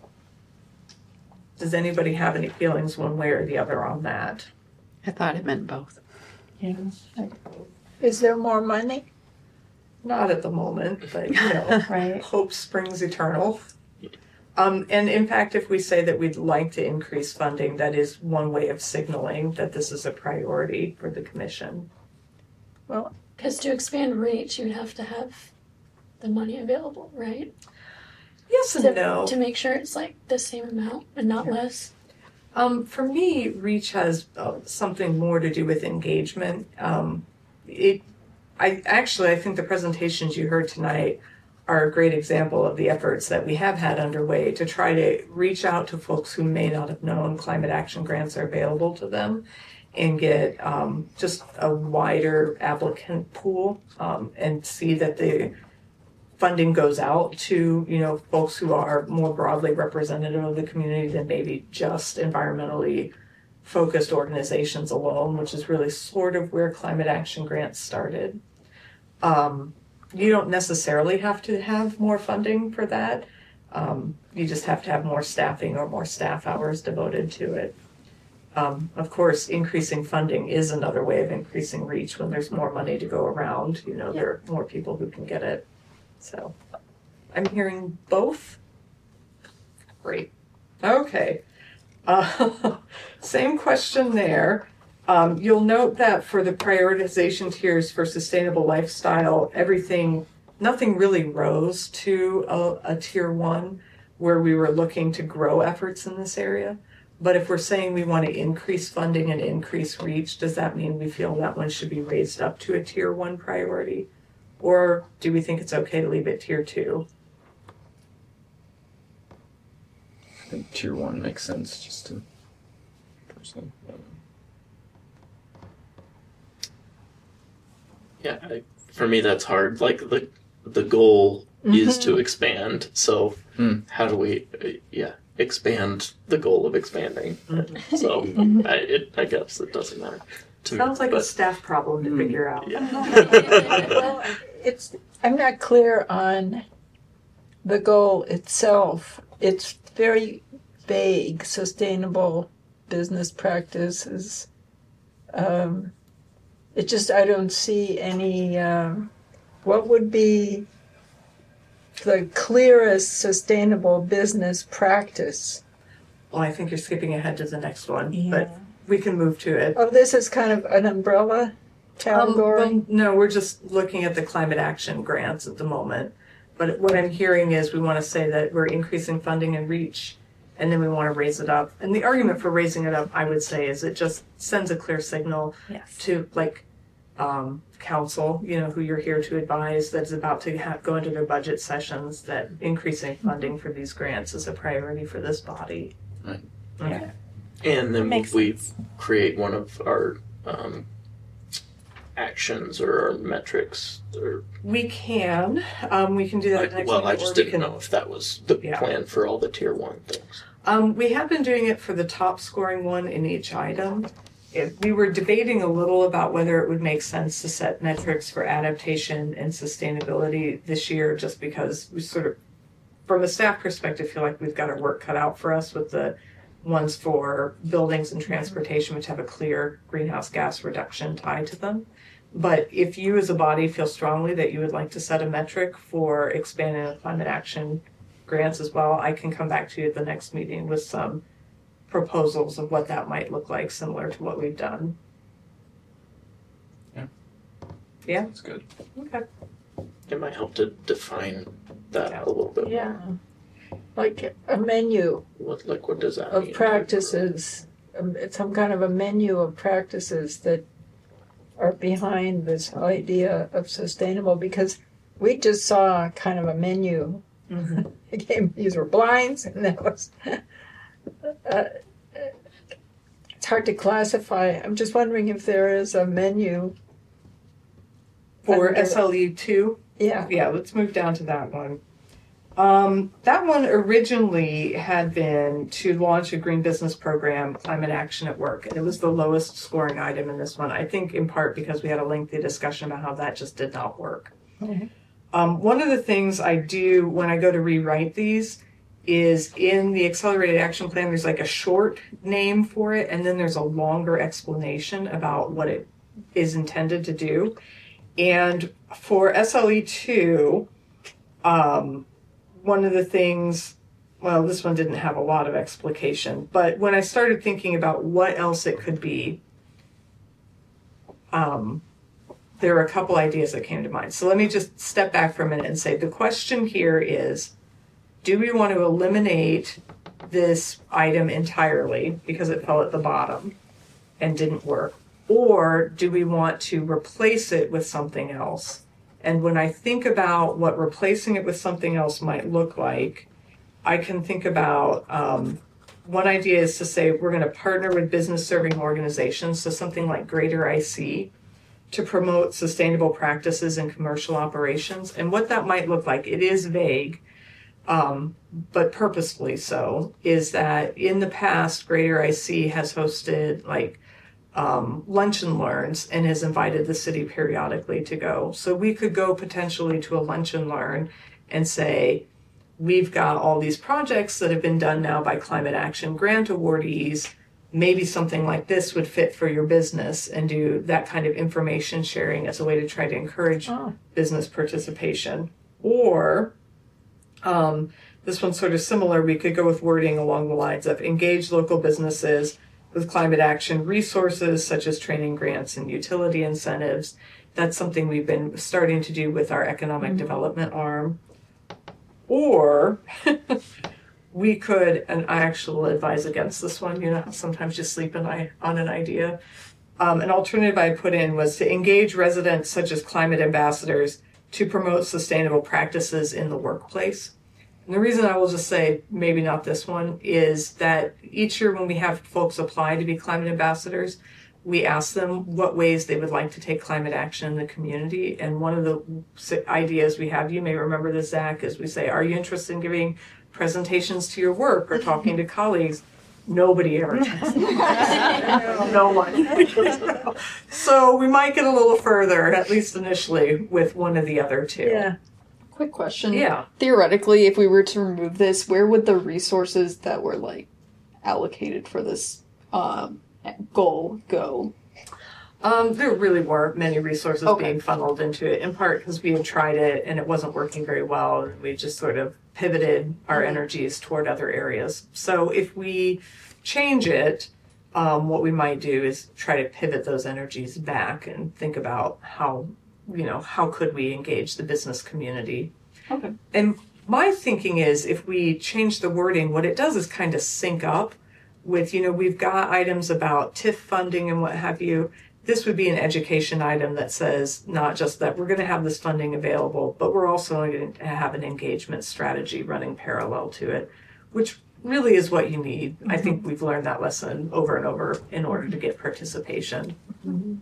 Does anybody have any feelings one way or the other on that? I thought it meant both. Yeah. Is there more money? Not at the moment, but you know, right. Hope springs eternal. Um, and in fact, if we say that we'd like to increase funding, that is one way of signaling that this is a priority for the commission. Well, because to expand reach, you would have to have the money available, right? Yes and to, no. To make sure it's like the same amount and not yeah. less. Um, for me, reach has uh, something more to do with engagement. Um, it, I actually, I think the presentations you heard tonight are a great example of the efforts that we have had underway to try to reach out to folks who may not have known climate action grants are available to them and get um, just a wider applicant pool um, and see that the funding goes out to, you know, folks who are more broadly representative of the community than maybe just environmentally focused organizations alone, which is really sort of where climate action grants started. Um, You don't necessarily have to have more funding for that. Um, you just have to have more staffing or more staff hours devoted to it. Um, of course, increasing funding is another way of increasing reach when there's more money to go around. You know, yeah. there are more people who can get it. So I'm hearing both. Great. Okay. Uh, same question there. Um, you'll note that for the prioritization tiers for sustainable lifestyle, everything, nothing really rose to a, a tier one where we were looking to grow efforts in this area. But if we're saying we want to increase funding and increase reach, does that mean we feel that one should be raised up to a tier one priority? Or do we think it's okay to leave it tier two? I think tier one makes sense just to personally. Yeah, I, for me that's hard. Like the the goal mm-hmm. is to expand. So mm. how do we, uh, yeah, expand the goal of expanding? Mm-hmm. So mm-hmm. I, it, I guess it doesn't matter. To Sounds me, like but, a staff problem to mm, figure out. Yeah. Well, it's. I'm not clear on the goal itself. It's very vague. Sustainable business practices. Um, It just, I don't see any, um, what would be the clearest sustainable business practice? Well, I think you're skipping ahead to the next one, Yeah. but we can move to it. Oh, this is kind of an umbrella category? Um, well, no, we're just looking at the climate action grants at the moment. But what I'm hearing is we want to say that we're increasing funding and reach, and then we want to raise it up. And the argument for raising it up, I would say, is it just sends a clear signal Yes. to, like, um, council, you know, who you're here to advise, that's about to have, go into their budget sessions, that increasing funding for these grants is a priority for this body. Right. Okay. And then Makes we create one of our um, actions or our metrics. Or We can, um, we can do that next well, week, I or just we didn't can- know if that was the Yeah. plan for all the tier one things. Um, we have been doing it for the top scoring one in each item. If we were debating a little about whether it would make sense to set metrics for adaptation and sustainability this year, just because we sort of, from a staff perspective, feel like we've got our work cut out for us with the ones for buildings and transportation, which have a clear greenhouse gas reduction tied to them. But if you as a body feel strongly that you would like to set a metric for expanding the climate action grants as well, I can come back to you at the next meeting with some proposals of what that might look like, similar to what we've done. Yeah. Yeah? That's good. Okay. It might help to define that a little bit. Yeah. Like a menu What, like, what does that of mean? practices, um, some kind of a menu of practices that are behind this idea of sustainable, because we just saw kind of a menu. Mm-hmm. Again, these were blinds, and that was. Uh, it's hard to classify. I'm just wondering if there is a menu For under- S L E two? Yeah. Yeah, let's move down to that one. Um, that one originally had been to launch a green business program, Climate Action at Work, and it was the lowest scoring item in this one. I think in part because we had a lengthy discussion about how that just did not work. Mhm. Um, one of the things I do when I go to rewrite these is in the accelerated action plan, there's like a short name for it, and then there's a longer explanation about what it is intended to do. And for S L E two, um, one of the things, well, this one didn't have a lot of explication, but when I started thinking about what else it could be, um, there are a couple ideas that came to mind. So let me just step back for a minute and say the question here is, do we want to eliminate this item entirely because it fell at the bottom and didn't work? Or do we want to replace it with something else? And when I think about what replacing it with something else might look like, I can think about um, one idea is to say we're going to partner with business serving organizations, so something like Greater I C, to promote sustainable practices in commercial operations. And what that might look like, it is vague, um, but purposefully so, is that in the past, Greater I C has hosted like um, lunch and learns and has invited the city periodically to go. So we could go potentially to a lunch and learn and say, we've got all these projects that have been done now by climate action grant awardees. Maybe something like this would fit for your business, and do that kind of information sharing as a way to try to encourage Oh. business participation. Or um, this one's sort of similar. We could go with wording along the lines of engage local businesses with climate action resources such as training grants and utility incentives. That's something we've been starting to do with our economic Mm-hmm. development arm. Or we could, and I actually will advise against this one, you know, sometimes you sleep an I, on an idea. Um, an alternative I put in was to engage residents such as climate ambassadors to promote sustainable practices in the workplace. And the reason I will just say maybe not this one is that each year when we have folks apply to be climate ambassadors, we ask them what ways they would like to take climate action in the community. And one of the ideas we have, you may remember this, Zach, is we say, are you interested in giving presentations to your work or talking to colleagues? Nobody ever does. No one. So we might get a little further, at least initially, with one of the other two. Yeah. Quick question. Yeah. Theoretically, if we were to remove this, where would the resources that were like allocated for this um, goal go? Um, there really weren't many resources Okay. being funneled into it, in part because we had tried it and it wasn't working very well, and we just sort of pivoted our energies toward other areas. So if we change it, um, what we might do is try to pivot those energies back and think about how, you know, how could we engage the business community. Okay. And my thinking is if we change the wording, what it does is kind of sync up with, you know, we've got items about T I F funding and what have you. This would be an education item that says not just that we're going to have this funding available, but we're also going to have an engagement strategy running parallel to it, which really is what you need. I think we've learned that lesson over and over in order to get participation. Mm-hmm.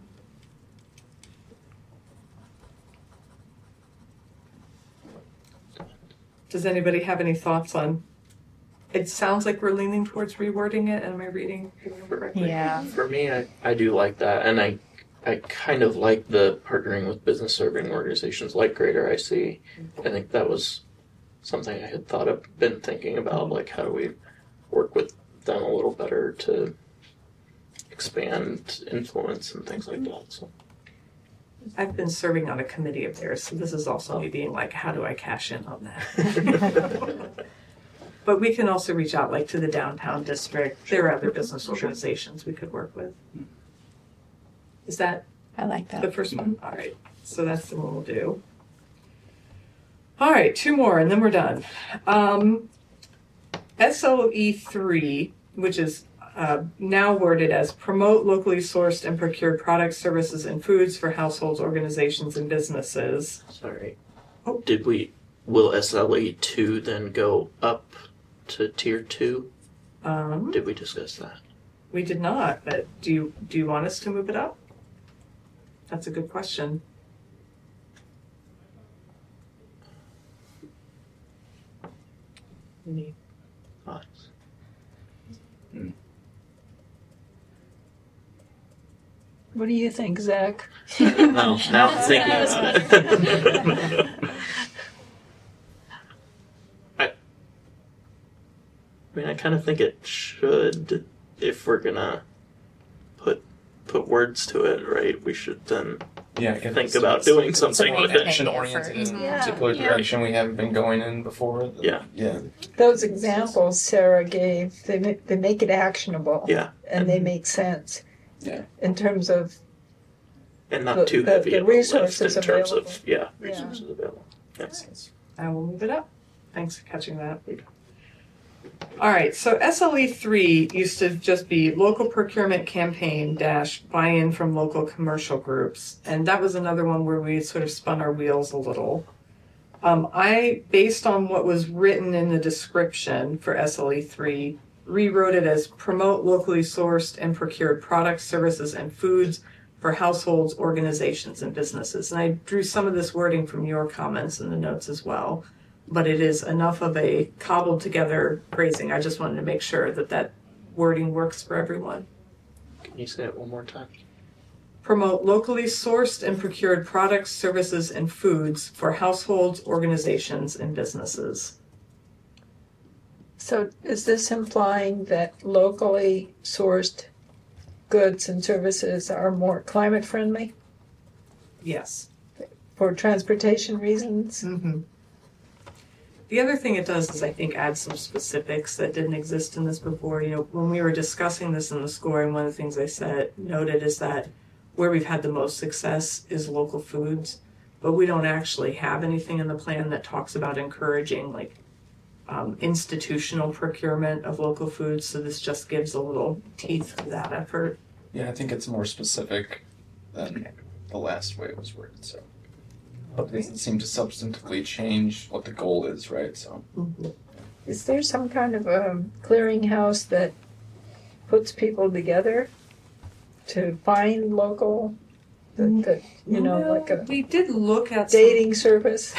Does anybody have any thoughts on? It sounds like we're leaning towards rewording it. Am I reading correctly? Yeah. For me, I, I do like that, and I I kind of like the partnering with business serving organizations like Greater I C. I think that was something I had thought of, been thinking about, like how do we work with them a little better to expand influence and things like that. So. I've been serving on a committee of theirs, so this is also me being like, how do I cash in on that? But we can also reach out like to the downtown district. There are other business organizations we could work with. Is that I like that. the first one? All right, so that's the one we'll do. All right, two more and then we're done. Um, S L E three, which is uh, now worded as promote locally sourced and procured products, services, and foods for households, organizations, and businesses. Sorry. Oh. Did we, will S L E two then go up to tier two? Um, Did we discuss that? we did not, but do you, do you want us to move it up? That's a good question. Any thoughts? What do you think, Zach? No, now I'm thinking about it. I, I mean, I kind of think it should, if we're gonna put put words to it, right? We should then Yeah, I guess think it's- about it's- doing it's something more with it. action oriented in a Yeah. particular Yeah. direction we haven't been going in before. Yeah. Yeah. Those examples Sarah gave, they make, they make it actionable. Yeah. And they make sense. Yeah. In terms of And not the- too the- heavy the of a lift resources in terms available. of, yeah, Yeah. resources available. Yes. I will move it up. Thanks for catching that. All right, so S L E three used to just be local procurement campaign dash buy-in from local commercial groups. And that was another one where we sort of spun our wheels a little. Um, I, based on what was written in the description for S L E three, rewrote it as promote locally sourced and procured products, services, and foods for households, organizations, and businesses. And I drew some of this wording from your comments in the notes as well. But it is enough of a cobbled together phrasing. I just wanted to make sure that that wording works for everyone. Can you say it one more time? Promote locally sourced and procured products, services, and foods for households, organizations, and businesses. So is this implying that locally sourced goods and services are more climate friendly Yes. for transportation reasons? Mm-hmm. The other thing it does is I think add some specifics that didn't exist in this before. You know, when we were discussing this in the scoring, one of the things I said noted is that where we've had the most success is local foods, but we don't actually have anything in the plan that talks about encouraging like um, institutional procurement of local foods. So this just gives a little teeth to that effort. Yeah, I think it's more specific than the last way it was worded. So it doesn't seem to substantively change what the goal is, right? So Is there some kind of a clearinghouse that puts people together to find local, that, that you know, No, like a we did look at dating service?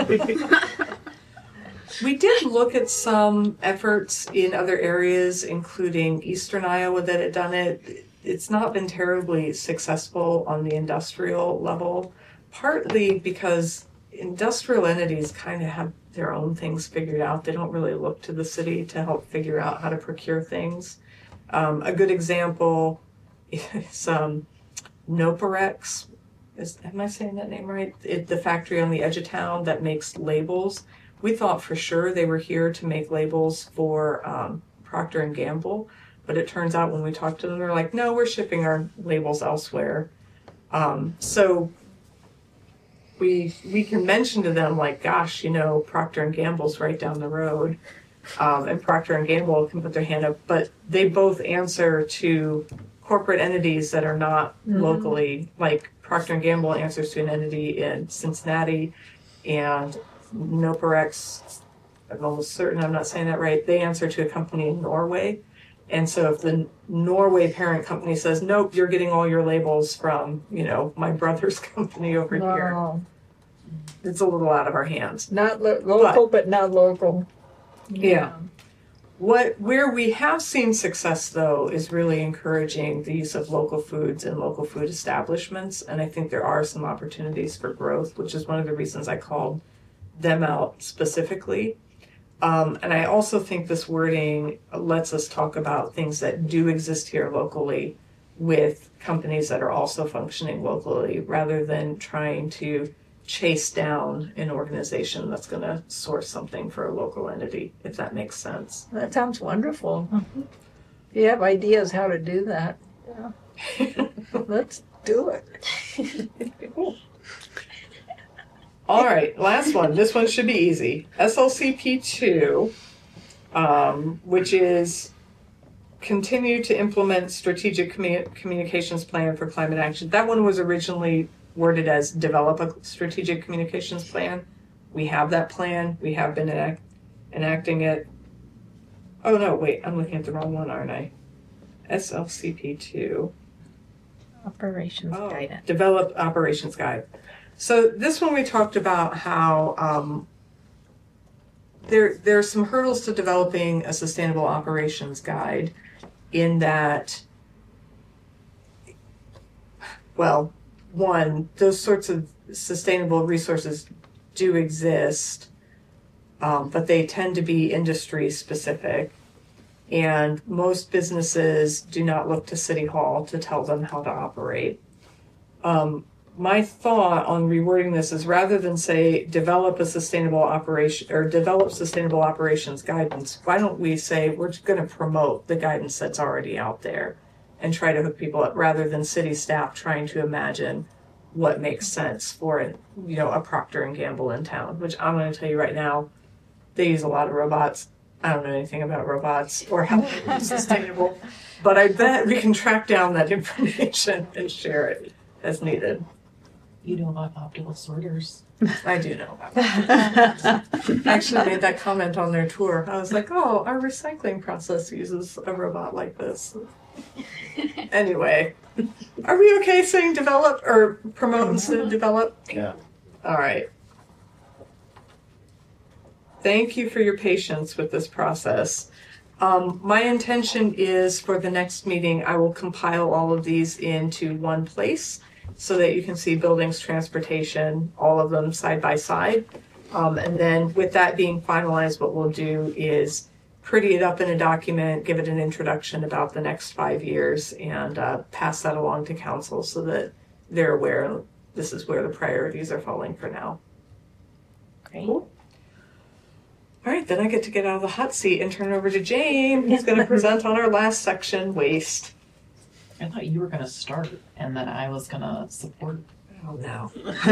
We did look at some efforts in other areas, including Eastern Iowa that had done it. It's not been terribly successful on the industrial level, partly because industrial entities kind of have their own things figured out. They don't really look to the city to help figure out how to procure things. Um, a good example is um, Noparex, is, am I saying that name right? It, the factory on the edge of town that makes labels. We thought for sure they were here to make labels for um, Procter and Gamble, but it turns out when we talked to them, they're like, no, we're shipping our labels elsewhere. Um, so we we can mention to them like, gosh, you know, Procter and Gamble's right down the road, um, and Procter and Gamble can put their hand up, but they both answer to corporate entities that are not Mhm. locally, like Procter and Gamble answers to an entity in Cincinnati, and Noparex, I'm almost certain I'm not saying that right, they answer to a company in Norway. And so if the Norway parent company says, nope, you're getting all your labels from, you know, my brother's company over here, Wow. it's a little out of our hands. Not lo- local, but not local. Yeah. What where we have seen success though is really encouraging the use of local foods and local food establishments, and I think there are some opportunities for growth, which is one of the reasons I called them out specifically. Um, and I also think this wording lets us talk about things that do exist here locally with companies that are also functioning locally, rather than trying to chase down an organization that's going to source something for a local entity, if that makes sense. That sounds wonderful. If you have ideas how to do that, yeah. Let's do it. Cool. All right, last one. This one should be easy. S L C P two, um, which is continue to implement strategic commu- communications plan for climate action. That one was originally worded as develop a strategic communications plan. We have that plan. We have been enact- enacting it. Oh no, wait, I'm looking at the wrong one, aren't I? S L C P two. Operations Oh, guidance. develop operations guide. So this one we talked about how um, there there are some hurdles to developing a sustainable operations guide, in that, well, one, those sorts of sustainable resources do exist, um, but they tend to be industry specific. And most businesses do not look to City Hall to tell them how to operate. Um, my thought on rewording this is, rather than say develop a sustainable operation or develop sustainable operations guidance, why don't we say we're just going to promote the guidance that's already out there and try to hook people up, rather than city staff trying to imagine what makes sense for it, you know, a Procter and Gamble in town, which I'm going to tell you right now, they use a lot of robots. I don't know anything about robots or how they're sustainable, but I bet we can track down that information and share it as needed. You know about optical sorters. I do know about that. I actually made that comment on their tour. I was like, oh, our recycling process uses a robot like this. Anyway, are we okay saying develop or promote instead of develop? Yeah. All right. Thank you for your patience with this process. Um, my intention is for the next meeting, I will compile all of these into one place so that you can see buildings, transportation, all of them side by side. Um, and then with that being finalized, what we'll do is pretty it up in a document, give it an introduction about the next five years, and uh, pass that along to council so that they're aware this is where the priorities are falling for now. Great. Cool. All right, then I get to get out of the hot seat and turn it over to Jane, who's going to present on our last section, waste. I thought you were going to start and then I was going to support. Oh, no.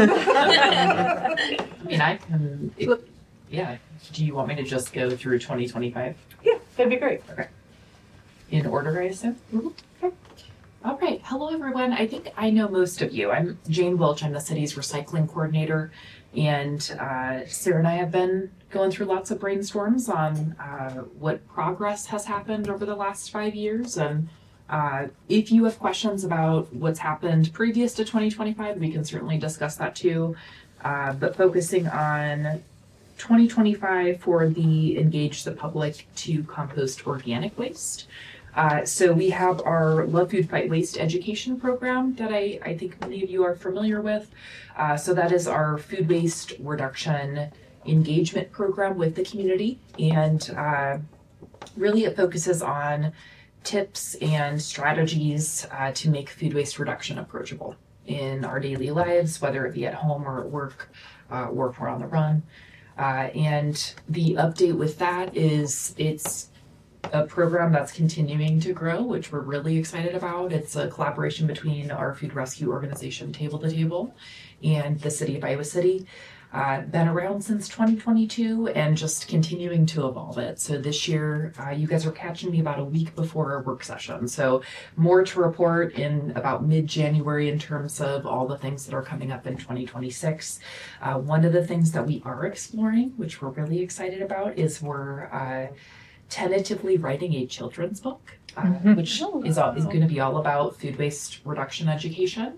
I mean, I can. It, yeah. Do you want me to just go through twenty twenty-five? Yeah, that'd be great. Okay. In order, I assume? Mm-hmm. Okay. All right. Hello, everyone. I think I know most of you. I'm Jane Welch. I'm the city's recycling coordinator. And uh, Sarah and I have been going through lots of brainstorms on uh, what progress has happened over the last five years. And uh, if you have questions about what's happened previous to twenty twenty-five, we can certainly discuss that too. Uh, but focusing on twenty twenty-five for the Engage the Public to Compost Organic Waste. Uh, so we have our Love Food Fight Waste education program that I, I think many of you are familiar with. Uh, so that is our food waste reduction engagement program with the community. And uh, really it focuses on tips and strategies uh, to make food waste reduction approachable in our daily lives, whether it be at home or at work, uh, or if we're on the run. Uh, and the update with that is it's a program that's continuing to grow, which we're really excited about. It's a collaboration between our food rescue organization, Table to Table, and the city of Iowa City. Uh, been around since twenty twenty-two and just continuing to evolve it. So this year, uh, you guys are catching me about a week before our work session. So more to report in about mid-January in terms of all the things that are coming up in twenty twenty-six. Uh, one of the things that we are exploring, which we're really excited about, is we're uh, tentatively writing a children's book, uh, mm-hmm. which is, all, is going to be all about food waste reduction education.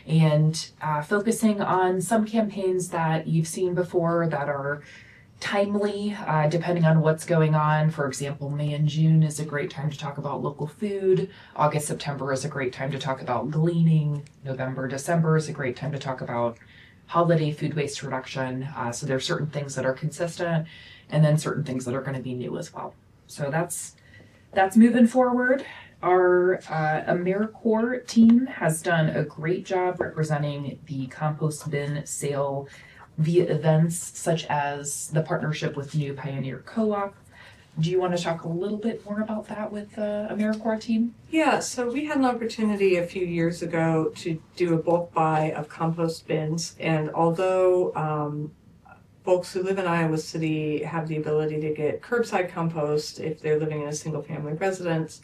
And uh, focusing on some campaigns that you've seen before that are timely, uh, depending on what's going on. For example, May and June is a great time to talk about local food. August, September is a great time to talk about gleaning. November, December is a great time to talk about holiday food waste reduction. Uh, so there are certain things that are consistent and then certain things that are going to be new as well. So that's that's moving forward. Our uh, AmeriCorps team has done a great job representing the compost bin sale via events such as the partnership with New Pioneer Co-op. Do you want to talk a little bit more about that with the AmeriCorps team? Yeah, so we had an opportunity a few years ago to do a bulk buy of compost bins, and although um, folks who live in Iowa City have the ability to get curbside compost if they're living in a single-family residence,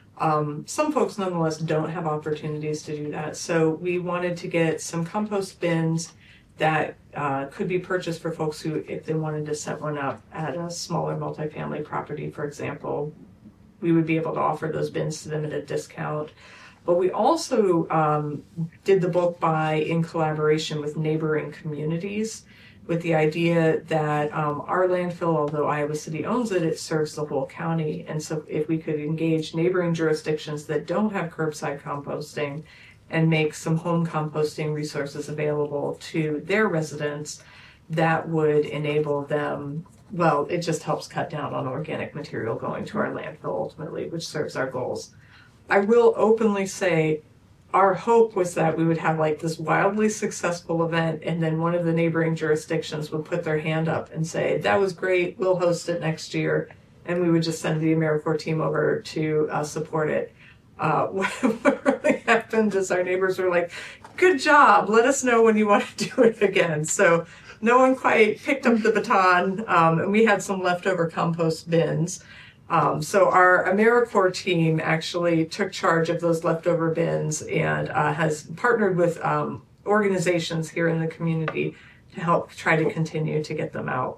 Um, some folks nonetheless don't have opportunities to do that. So we wanted to get some compost bins that uh, could be purchased for folks who, if they wanted to set one up at a smaller multifamily property, for example, we would be able to offer those bins to them at a discount. But we also um, did the bulk buy in collaboration with neighboring communities, with the idea that um, our landfill, although Iowa City owns it, it serves the whole county. And so if we could engage neighboring jurisdictions that don't have curbside composting and make some home composting resources available to their residents, that would enable them, well, it just helps cut down on organic material going to our landfill ultimately, which serves our goals. I will openly say, our hope was that we would have like this wildly successful event and then one of the neighboring jurisdictions would put their hand up and say, that was great, we'll host it next year. And we would just send the AmeriCorps team over to uh, support it. Uh, what really happened is our neighbors were like, good job, let us know when you want to do it again. So no one quite picked up the baton, um, and we had some leftover compost bins. Um, so our AmeriCorps team actually took charge of those leftover bins and uh, has partnered with um, organizations here in the community to help try to continue to get them out.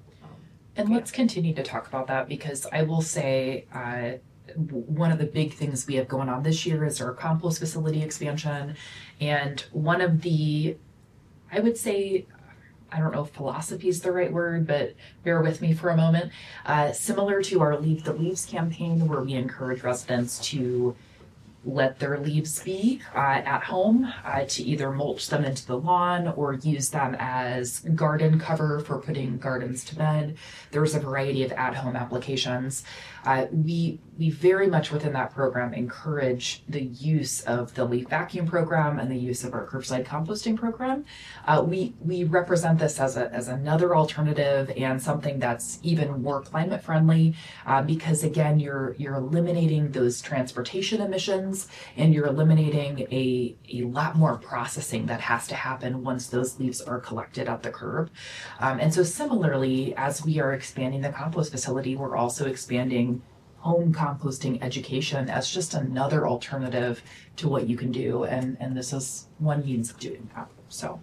And let's continue to talk about that, because I will say uh, one of the big things we have going on this year is our compost facility expansion. And one of the, I would say, I don't know if philosophy is the right word, but bear with me for a moment. Uh, similar to our Leave the Leaves campaign, where we encourage residents to let their leaves be uh, at home, uh, to either mulch them into the lawn or use them as garden cover for putting gardens to bed. There's a variety of at-home applications. Uh, we we very much within that program encourage the use of the leaf vacuum program and the use of our curbside composting program. Uh, we we represent this as a as another alternative and something that's even more climate friendly, uh, because again, you're you're eliminating those transportation emissions and you're eliminating a a lot more processing that has to happen once those leaves are collected at the curb. Um, and so similarly, as we are expanding the compost facility, we're also expanding home composting education as just another alternative to what you can do, and and this is one means of doing that. So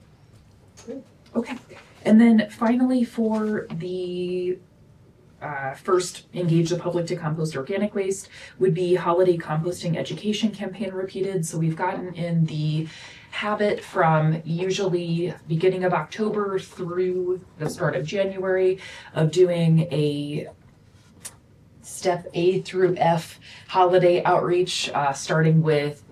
okay, and then finally, for the uh, first engage the public to compost organic waste would be holiday composting education campaign repeated. So we've gotten in the habit from usually beginning of October through the start of January of doing a step A through F holiday outreach, uh, starting with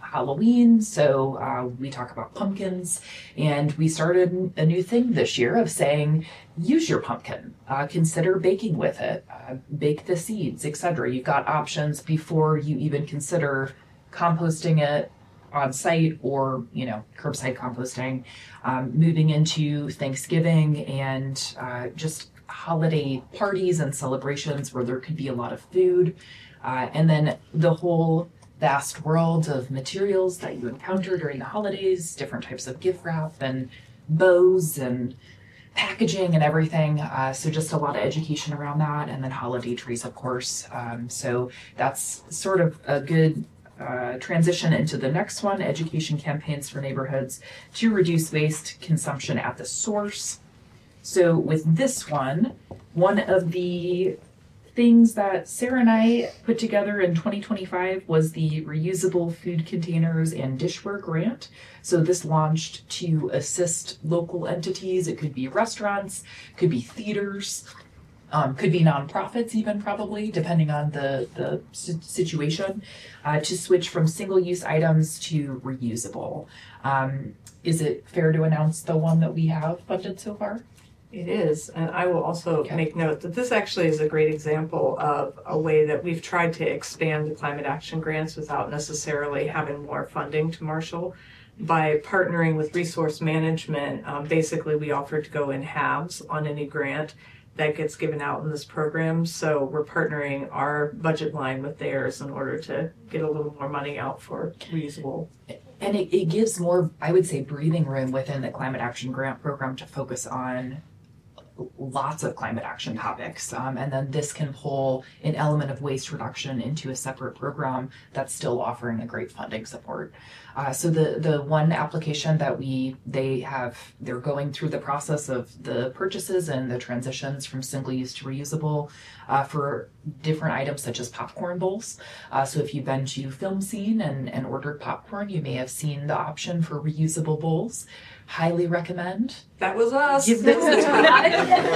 Halloween, so uh, we talk about pumpkins, and we started a new thing this year of saying, use your pumpkin, uh, consider baking with it, uh, bake the seeds, et cetera. You've got options before you even consider composting it on site or, you know, curbside composting, um, moving into Thanksgiving and uh, just holiday parties and celebrations where there could be a lot of food. Uh, and then the whole vast world of materials that you encounter during the holidays, different types of gift wrap and bows and packaging and everything. Uh, so just a lot of education around that. And then holiday trees, of course. Um, so that's sort of a good Uh, transition into the next one, education campaigns for neighborhoods to reduce waste consumption at the source. So with this one, one of the things that Sarah and I put together in twenty twenty-five was the reusable food containers and dishware grant. So this launched to assist local entities. It could be restaurants, could be theaters, Um, could be nonprofits even probably, depending on the, the situation, uh, to switch from single-use items to reusable. Um, is it fair to announce the one that we have funded so far? It is, and I will also Okay. make note that this actually is a great example of a way that we've tried to expand the climate action grants without necessarily having more funding to Marshall. By partnering with resource management, um, basically we offer to go in halves on any grant that gets given out in this program. So we're partnering our budget line with theirs in order to get a little more money out for reusable. And it, it gives more, I would say, breathing room within the Climate Action Grant Program to focus on lots of climate action topics. Um, and then this can pull an element of waste reduction into a separate program that's still offering a great funding support. Uh, so the, the one application that we, they have, they're going through the process of the purchases and the transitions from single use to reusable uh, for different items such as popcorn bowls. Uh, so if you've been to Film Scene and, and ordered popcorn, you may have seen the option for reusable bowls. Highly recommend. That was us. Give this a try.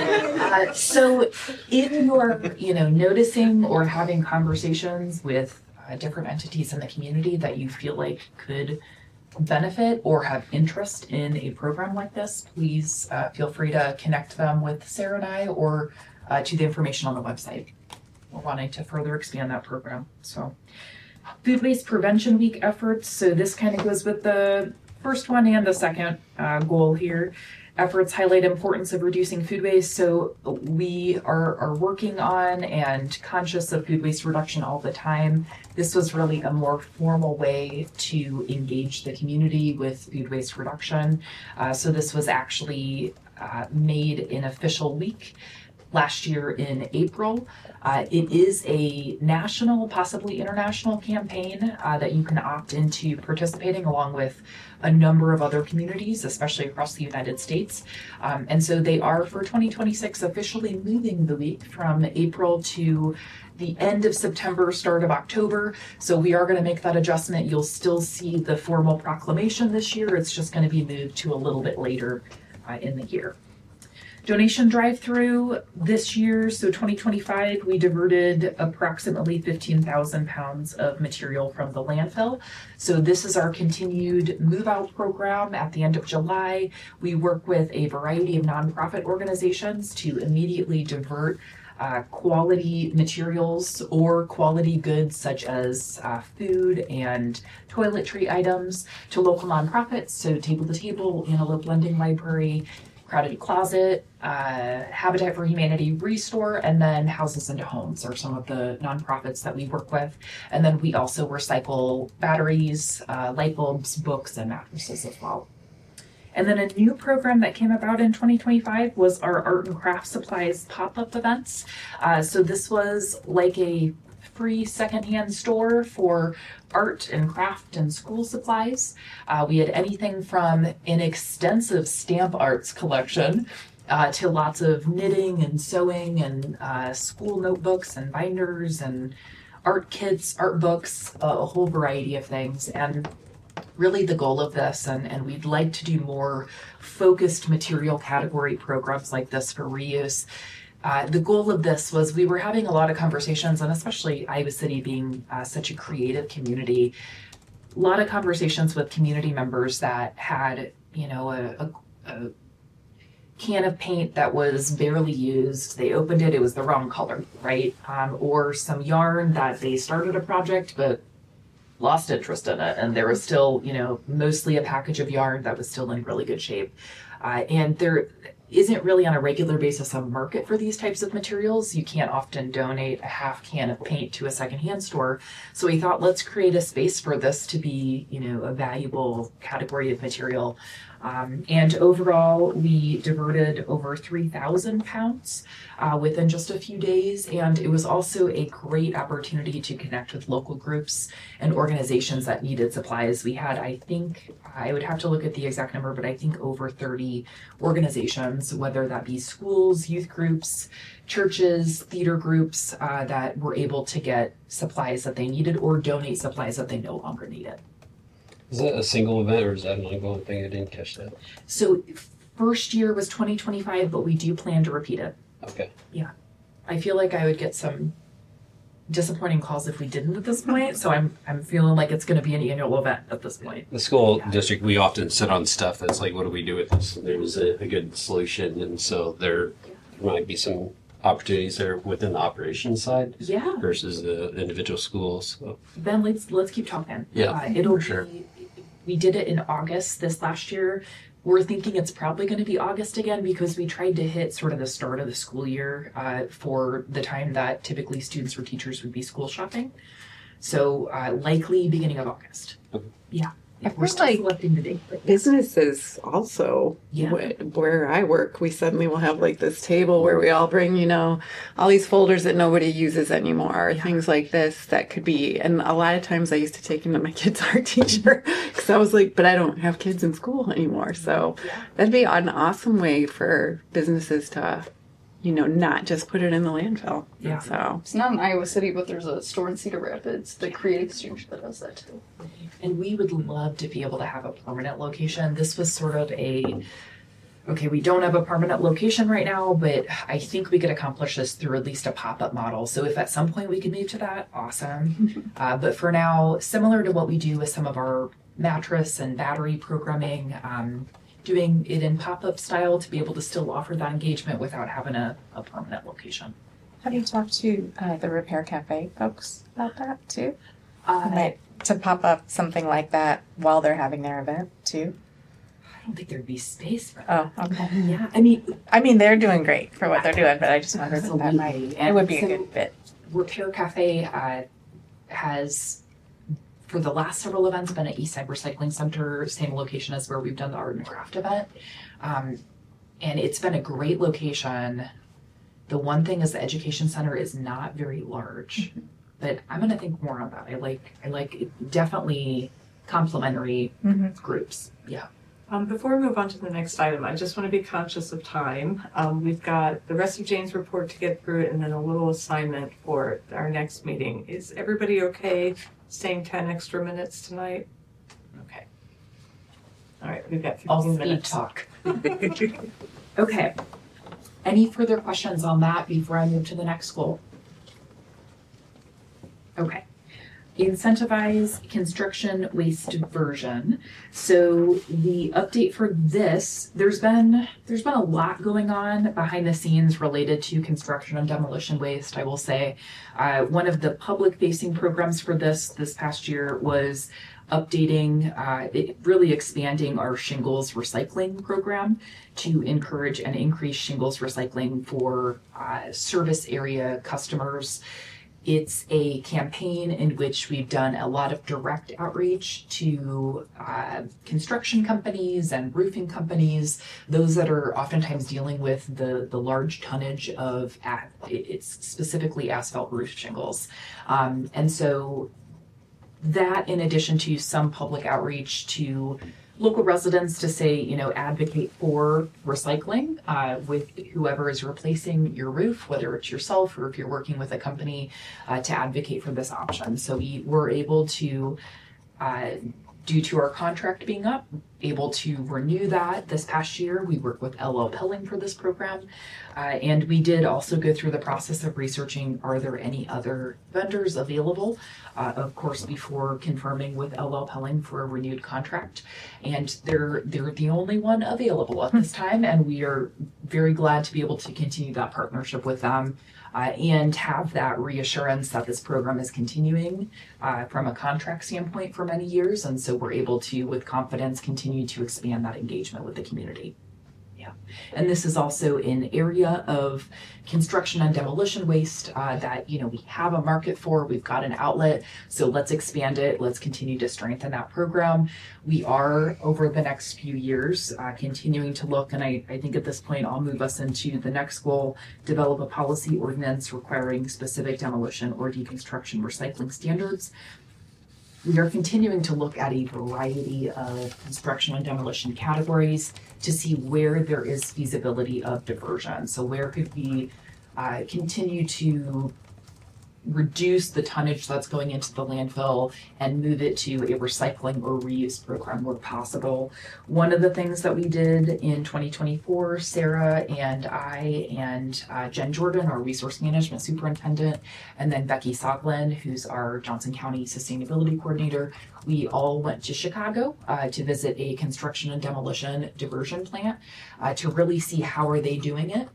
uh, so if you're, you know, noticing or having conversations with uh, different entities in the community that you feel like could benefit or have interest in a program like this, please uh, feel free to connect them with Sarah and I or uh, to the information on the website. We're wanting to further expand that program. So Food Waste Prevention Week efforts. So this kind of goes with the first one and the second uh, goal here. Efforts highlight importance of reducing food waste. So we are, are working on and conscious of food waste reduction all the time. This was really a more formal way to engage the community with food waste reduction. Uh, so this was actually uh, made an official week last year in April. Uh, it is a national, possibly international campaign uh, that you can opt into participating along with a number of other communities, especially across the United States. Um, and so they are for twenty twenty-six officially moving the week from April to the end of September, start of October. So we are going to make that adjustment. You'll still see the formal proclamation this year. It's just going to be moved to a little bit later uh, in the year. Donation drive-through this year, so twenty twenty-five, we diverted approximately fifteen thousand pounds of material from the landfill. So this is our continued move-out program at the end of July. We work with a variety of nonprofit organizations to immediately divert uh, quality materials or quality goods such as uh, food and toiletry items to local nonprofits, so Table to Table, Antelope Lending Library, Crowded Closet, uh, Habitat for Humanity Restore, and then Houses into Homes are some of the nonprofits that we work with. And then we also recycle batteries, uh, light bulbs, books, and mattresses as well. And then a new program that came about in twenty twenty-five was our art and craft supplies pop-up events. Uh, so this was like a free secondhand store for art and craft and school supplies. Uh, we had anything from an extensive stamp arts collection uh, to lots of knitting and sewing and uh, school notebooks and binders and art kits, art books, uh, a whole variety of things. And really the goal of this, and, and we'd like to do more focused material category programs like this for reuse. Uh, the goal of this was we were having a lot of conversations, and especially Iowa City being uh, such a creative community, lot of conversations with community members that had, you know, a, a, a can of paint that was barely used. They opened it, it was the wrong color, right? Um, or some yarn that they started a project but lost interest in it, and there was still, you know, mostly a package of yarn that was still in really good shape. Uh, and there isn't really on a regular basis a market for these types of materials. You can't often donate a half can of paint to a secondhand store. So we thought, let's create a space for this to be, you know, a valuable category of material. Um, and overall, we diverted over three thousand pounds uh, within just a few days. And it was also a great opportunity to connect with local groups and organizations that needed supplies. We had, I think, I would have to look at the exact number, but I think over thirty organizations, whether that be schools, youth groups, churches, theater groups, uh, that were able to get supplies that they needed or donate supplies that they no longer needed. Is that a single event or is that an ongoing thing? I didn't catch that. So first year was twenty twenty-five, but we do plan to repeat it. Okay. Yeah. I feel like I would get some disappointing calls if we didn't at this point. So I'm I'm feeling like it's going to be an annual event at this point. The school yeah. district, we often sit on stuff that's like, what do we do with this? And there's a, a good solution. And so there might be some opportunities there within the operations side yeah. versus the individual schools. So. Then let's let's keep talking. Yeah, uh, it'll for sure. Be, we did it in August this last year. We're thinking it's probably going to be August again because we tried to hit sort of the start of the school year uh, for the time that typically students or teachers would be school shopping. So uh, likely beginning of August. Okay. Yeah. I We're feel still like selecting the date. But businesses also, Yeah. wh- where I work, we suddenly will have like this table where we all bring, you know, all these folders that nobody uses anymore, Yeah. things like this that could be. And a lot of times I used to take them to my kid's art teacher because I was like, but I don't have kids in school anymore. So Yeah. that'd be an awesome way for businesses to, you know, not just put it in the landfill. Yeah. So It's not in Iowa City, but there's a store in Cedar Rapids, the Create Exchange, that does that too. And we would love to be able to have a permanent location. This was sort of a, okay, we don't have a permanent location right now, but I think we could accomplish this through at least a pop-up model. So if at some point we could move to that, awesome. uh, but for now, similar to what we do with some of our mattress and battery programming, um, doing it in pop-up style to be able to still offer that engagement without having a, a permanent location. Have you talked to uh, the Repair Cafe folks about that too? Uh, Might, to pop up something like that while they're having their event too? I don't think there'd be space for that. Oh, okay. Yeah, I mean, I mean, they're doing great for what they're doing, but I just wondered if that Absolutely. might, And it would be so- a good fit. Repair Cafe uh, has, for the last several events, been at Eastside Recycling Center, same location as where we've done the art and craft event. Um, and it's been a great location. The one thing is the education center is not very large, Mm-hmm. but I'm going to think more on that. I like, I like it, definitely complementary Mm-hmm. groups. Yeah. Um, before we move on to the next item, I just want to be conscious of time. Um, we've got the rest of Jane's report to get through and then a little assignment for our next meeting. Is everybody okay staying ten extra minutes tonight? Okay. All right, we've got I'll fifteen speed minutes. talk. Okay. Any further questions on that before I move to the next goal? Okay. Incentivize construction waste diversion. So the update for this, there's been there's been a lot going on behind the scenes related to construction and demolition waste. I will say, uh, one of the public-facing programs for this this past year was updating, uh, it, really expanding our shingles recycling program to encourage and increase shingles recycling for uh, service area customers. It's a campaign in which we've done a lot of direct outreach to uh, construction companies and roofing companies, those that are oftentimes dealing with the, the large tonnage of, a- it's specifically asphalt roof shingles. Um, and so that, in addition to some public outreach to local residents to say, you know, advocate for recycling uh, with whoever is replacing your roof, whether it's yourself or if you're working with a company, uh, to advocate for this option. So we were able to uh, due to our contract being up, able to renew that this past year. We work with L L Pelling for this program. Uh, and we did also go through the process of researching, are there any other vendors available? Uh, of course, before confirming with L L Pelling for a renewed contract. And they're, they're the only one available at this time. And we are very glad to be able to continue that partnership with them. Uh, and have that reassurance that this program is continuing uh, from a contract standpoint for many years. And so we're able to, with confidence, continue to expand that engagement with the community. Yeah. And this is also an area of construction and demolition waste uh, that, you know, we have a market for, we've got an outlet, so let's expand it, let's continue to strengthen that program. We are, over the next few years, uh, continuing to look, and I, I think at this point I'll move us into the next goal, develop a policy ordinance requiring specific demolition or deconstruction recycling standards. We are continuing to look at a variety of construction and demolition categories to see where there is feasibility of diversion. So where could we uh, continue to reduce the tonnage that's going into the landfill and move it to a recycling or reuse program where possible. One of the things that we did in twenty twenty-four, Sarah and I and uh, Jen Jordan, our resource management superintendent, and then Becky Soglin, who's our Johnson County sustainability coordinator, we all went to Chicago uh, to visit a construction and demolition diversion plant uh, to really see how are they doing it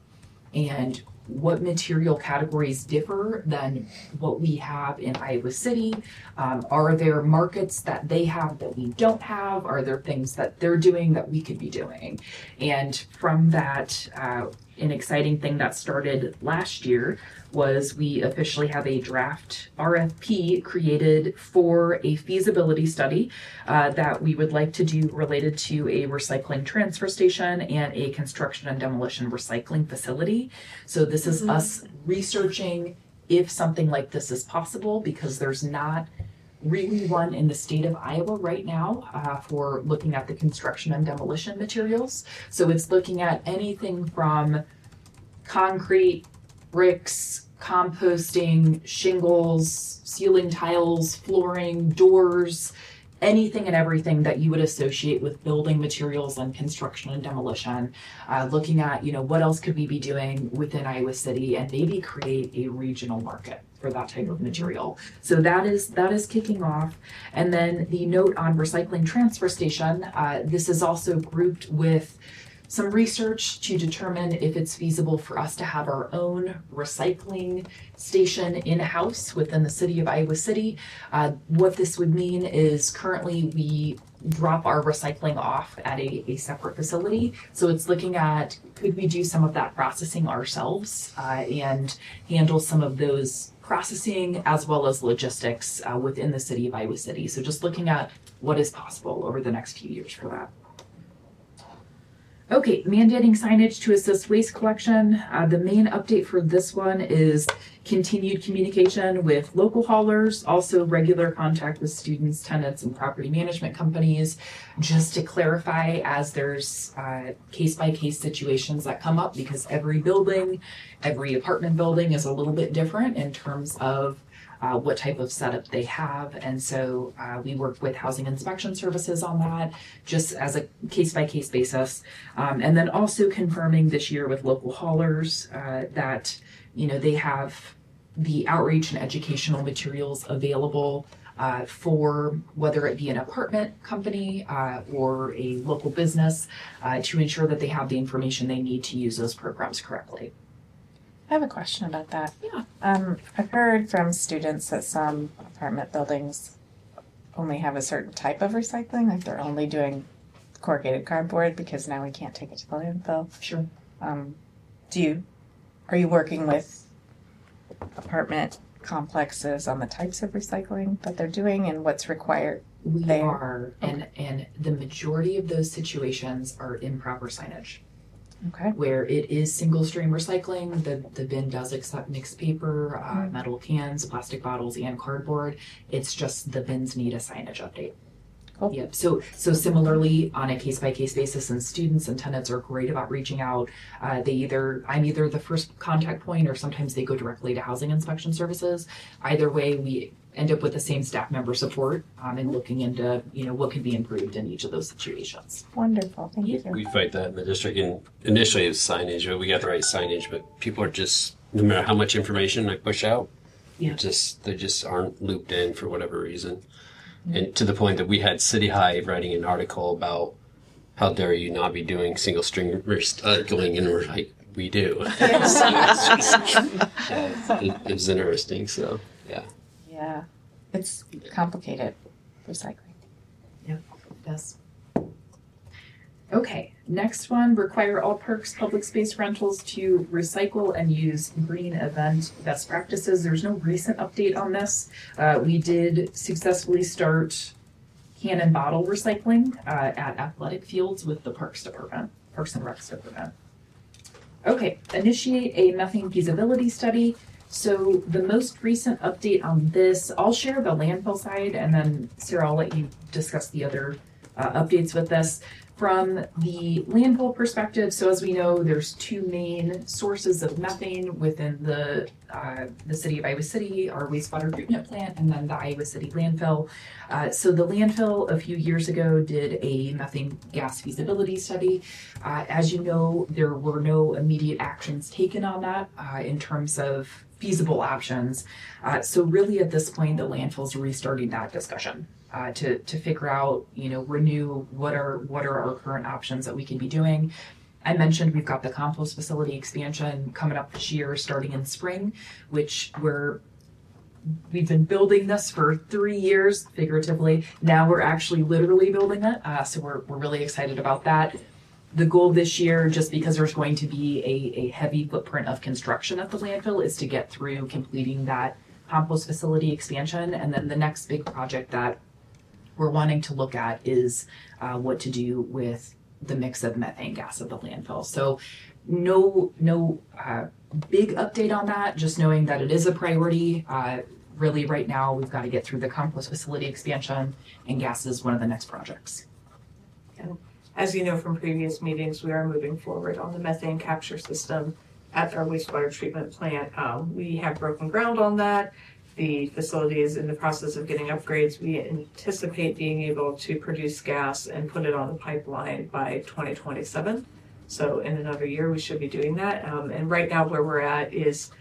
and what material categories differ than what we have in Iowa City. Um, are there markets that they have that we don't have? Are there things that they're doing that we could be doing? And from that, uh, an exciting thing that started last year was we officially have a draft R F P created for a feasibility study uh, that we would like to do related to a recycling transfer station and a construction and demolition recycling facility. So this is mm-hmm. us researching if something like this is possible, because there's not really one in the state of Iowa right now uh, for looking at the construction and demolition materials. So it's looking at anything from concrete, bricks, composting, shingles, ceiling tiles, flooring, doors, anything and everything that you would associate with building materials and construction and demolition. Uh, looking at, you know, what else could we be doing within Iowa City and maybe create a regional market for that type of material. So that is that is kicking off. And then the note on recycling transfer station, uh, this is also grouped with some research to determine if it's feasible for us to have our own recycling station in-house within the city of Iowa City. Uh, what this would mean is currently we drop our recycling off at a, a separate facility. So it's looking at, could we do some of that processing ourselves uh, and handle some of those processing as well as logistics uh, within the city of Iowa City. So just looking at what is possible over the next few years for that. Okay, mandating signage to assist waste collection. Uh, the main update for this one is continued communication with local haulers, also regular contact with students, tenants, and property management companies, just to clarify as there's uh, case-by-case situations that come up, because every building, every apartment building is a little bit different in terms of Uh, what type of setup they have. And so uh, we work with housing inspection services on that, just as a case-by-case basis. Um, and then also confirming this year with local haulers uh, that, you know, they have the outreach and educational materials available uh, for whether it be an apartment company uh, or a local business uh, to ensure that they have the information they need to use those programs correctly. I have a question about that. Yeah. Um, I've heard from students that some apartment buildings only have a certain type of recycling, like they're only doing corrugated cardboard because now we can't take it to the landfill. Sure. Um, do you, are you working with apartment complexes on the types of recycling that they're doing and what's required? We there? are, okay. and and the majority of those situations are improper signage. Okay. Where it is single stream recycling, the, the bin does accept mixed paper, uh, mm. metal cans, plastic bottles, and cardboard. It's just the bins need a signage update. Cool. Yep. So so similarly, on a case by case basis, and students and tenants are great about reaching out. Uh, they either I'm either the first contact point, or sometimes they go directly to housing inspection services. Either way, we end up with the same staff member support um, and looking into, you know, what could be improved in each of those situations. Wonderful. Thank you. We fight that in the district, and initially it was signage, but we got the right signage, but people are just, no matter how much information I push out, yeah. just they just aren't looped in for whatever reason. Mm-hmm. And to the point that we had City Hive writing an article about how dare you not be doing single string recycling, and we're like, we do. Yeah, it, it was interesting, so yeah. Yeah, it's complicated, recycling. Yeah, yes. Okay, next one, require all parks, public space rentals to recycle and use green event best practices. There's no recent update on this. Uh, we did successfully start can and bottle recycling uh, at athletic fields with the Parks Department, Parks and Recs Department. Okay, initiate a methane feasibility study. So the most recent update on this, I'll share the landfill side, and then Sarah, I'll let you discuss the other uh, updates with this. From the landfill perspective, so as we know, there's two main sources of methane within the uh, the city of Iowa City, our wastewater treatment plant, and then the Iowa City landfill. Uh, so the landfill a few years ago did a methane gas feasibility study. Uh, as you know, there were no immediate actions taken on that uh, in terms of feasible options. Uh, so really at this point, the landfill's restarting that discussion. Uh, to to figure out, you know, renew what are what are our current options that we can be doing. I mentioned we've got the compost facility expansion coming up this year, starting in spring, which we're we've been building this for three years, figuratively. Now we're actually literally building it, uh, so we're we're really excited about that. The goal this year, just because there's going to be a, a heavy footprint of construction at the landfill, is to get through completing that compost facility expansion, and then the next big project that we're wanting to look at is uh, what to do with the mix of methane gas at the landfill. So no no uh, big update on that, just knowing that it is a priority. Uh, really right now we've got to get through the compost facility expansion, and gas is one of the next projects. And as you know from previous meetings, we are moving forward on the methane capture system at our wastewater treatment plant. Um, we have broken ground on that. The facility is in the process of getting upgrades. We anticipate being able to produce gas and put it on the pipeline by twenty twenty-seven. So in another year, we should be doing that. Um, and right now where we're at is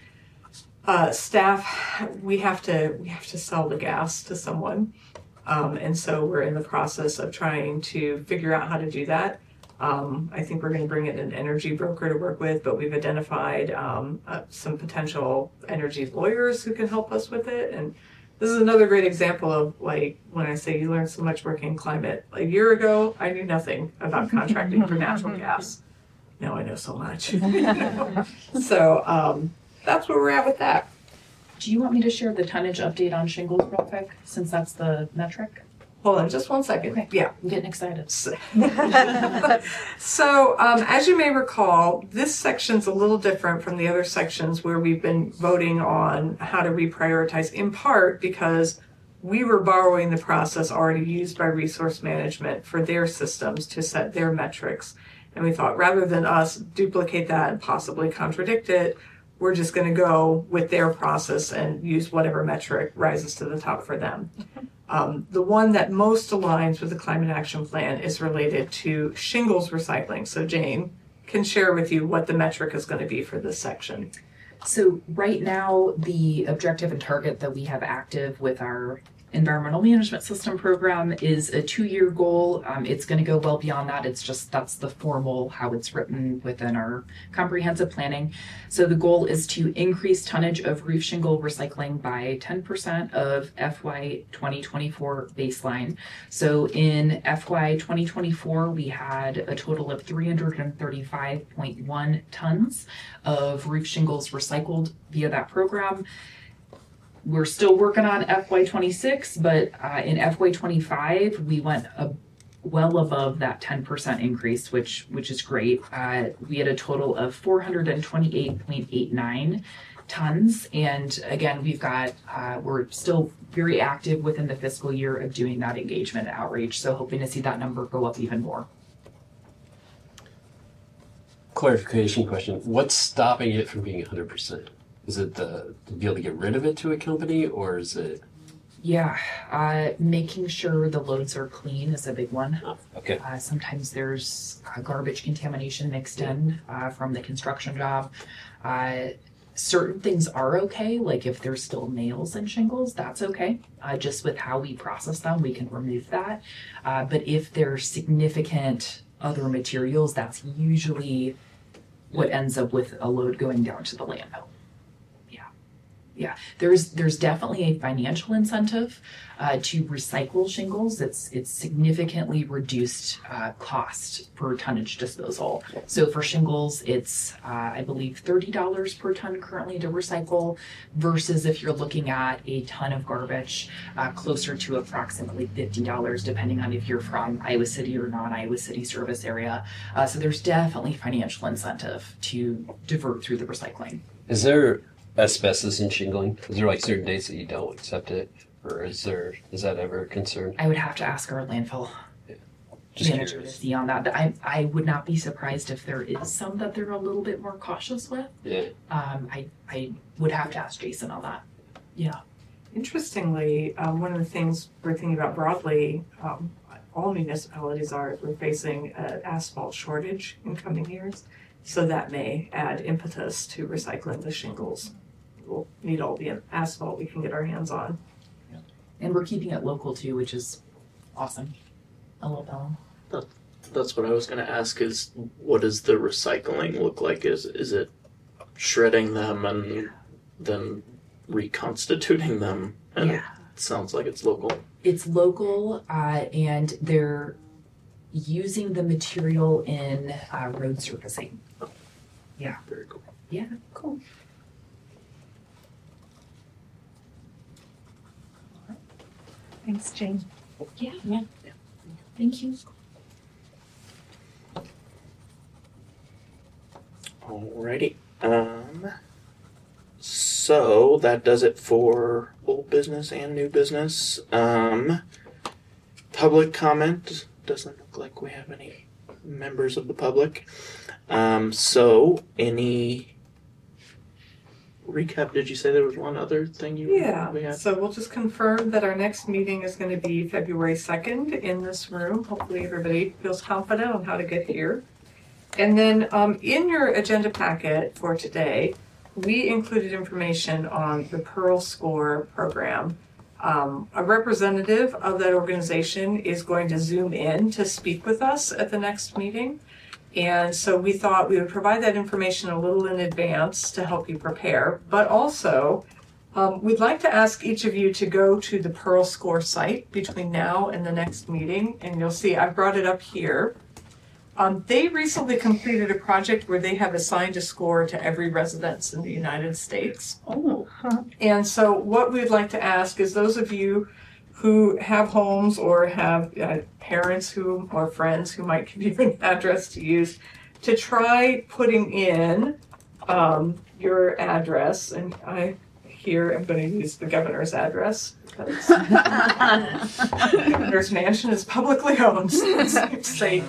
uh, staff, we have to we have to sell the gas to someone. Um, and so we're in the process of trying to figure out how to do that. Um, I think we're going to bring in an energy broker to work with, but we've identified um, uh, some potential energy lawyers who can help us with it. And this is another great example of, like, when I say you learn so much working in climate. A year ago, I knew nothing about contracting for natural gas. Now I know so much. So um, that's where we're at with that. Do you want me to share the tonnage update on shingles real quick, since that's the metric? Hold on just one second. Okay. Yeah. I'm getting excited. So, um, as you may recall, this section's a little different from the other sections where we've been voting on how to reprioritize, in part because we were borrowing the process already used by Resource Management for their systems to set their metrics. And we thought rather than us duplicate that and possibly contradict it, we're just going to go with their process and use whatever metric rises to the top for them. Um, the one that most aligns with the Climate Action Plan is related to shingles recycling. So Jane can share with you what the metric is going to be for this section. So right now, the objective and target that we have active with our environmental management system program is a two-year goal. Um, it's going to go well beyond that. It's just that's the formal how it's written within our comprehensive planning. So the goal is to increase tonnage of roof shingle recycling by ten percent of F Y twenty twenty-four baseline. So in F Y twenty twenty-four, we had a total of three hundred thirty-five point one tons of roof shingles recycled via that program. We're still working on F Y twenty-six, but uh, in F Y twenty-five, we went a, well above that ten percent increase, which which is great. Uh, we had a total of four hundred twenty-eight point eight nine tons. And again, we've got, uh, we're still very active within the fiscal year of doing that engagement and outreach. So hoping to see that number go up even more. Clarification question. What's stopping it from being one hundred percent? Is it the to be able to get rid of it to a company, or is it? Yeah, uh, making sure the loads are clean is a big one. Okay. Uh, sometimes there's uh, garbage contamination mixed in uh, from the construction job. Uh, certain things are okay, like if there's still nails and shingles, that's okay. Uh, just with how we process them, we can remove that. Uh, but if there's significant other materials, that's usually what ends up with a load going down to the landfill. Yeah, there's there's definitely a financial incentive uh, to recycle shingles. It's it's significantly reduced uh, cost per tonnage disposal. So for shingles, it's uh, I believe thirty dollars per ton currently to recycle, versus if you're looking at a ton of garbage, uh, closer to approximately fifty dollars, depending on if you're from Iowa City or non-Iowa City service area. Uh, so there's definitely financial incentive to divert through the recycling. Is there asbestos in shingling? Is there like certain dates that you don't accept it, or is there is that ever a concern? I would have to ask our landfill Just manager curious. to see on that. I I would not be surprised if there is some that they're a little bit more cautious with. Yeah. Um, I I would have to ask Jason on that. Yeah. Interestingly, um, one of the things we're thinking about broadly, um, all municipalities are, we're facing an asphalt shortage in coming years. So that may add impetus to recycling the shingles. We'll need all the asphalt we can get our hands on. And we're keeping it local too, which is awesome. I love that one. That, that's what I was going to ask is what does the recycling look like? Is is it shredding them and then reconstituting them? And Yeah. it sounds like it's local. It's local, uh, and they're using the material in uh, road surfacing. Yeah. Very cool. Yeah, cool. Thanks, Jane. Yeah, yeah. Thank you. Alrighty. Um, so that does it for old business and new business. Um, public comment. Doesn't look like we have any members of the public. Um, so any recap? Did you say there was one other thing you Yeah, we had? so we'll just confirm that our next meeting is going to be February second in this room. Hopefully everybody feels confident on how to get here. And then um, in your agenda packet for today, we included information on the Pearl Score program. Um, a representative of that organization is going to Zoom in to speak with us at the next meeting. And so we thought we would provide that information a little in advance to help you prepare. But also, um, we'd like to ask each of you to go to the Pearl Score site between now and the next meeting. And you'll see I've brought it up here. Um, they recently completed a project where they have assigned a score to every residence in the United States. Oh. And so what we'd like to ask is those of you who have homes or have uh, parents who or friends who might give you an address to use to try putting in um, your address. And I here am going to use the governor's address because the governor's mansion is publicly owned. So it's safe to say.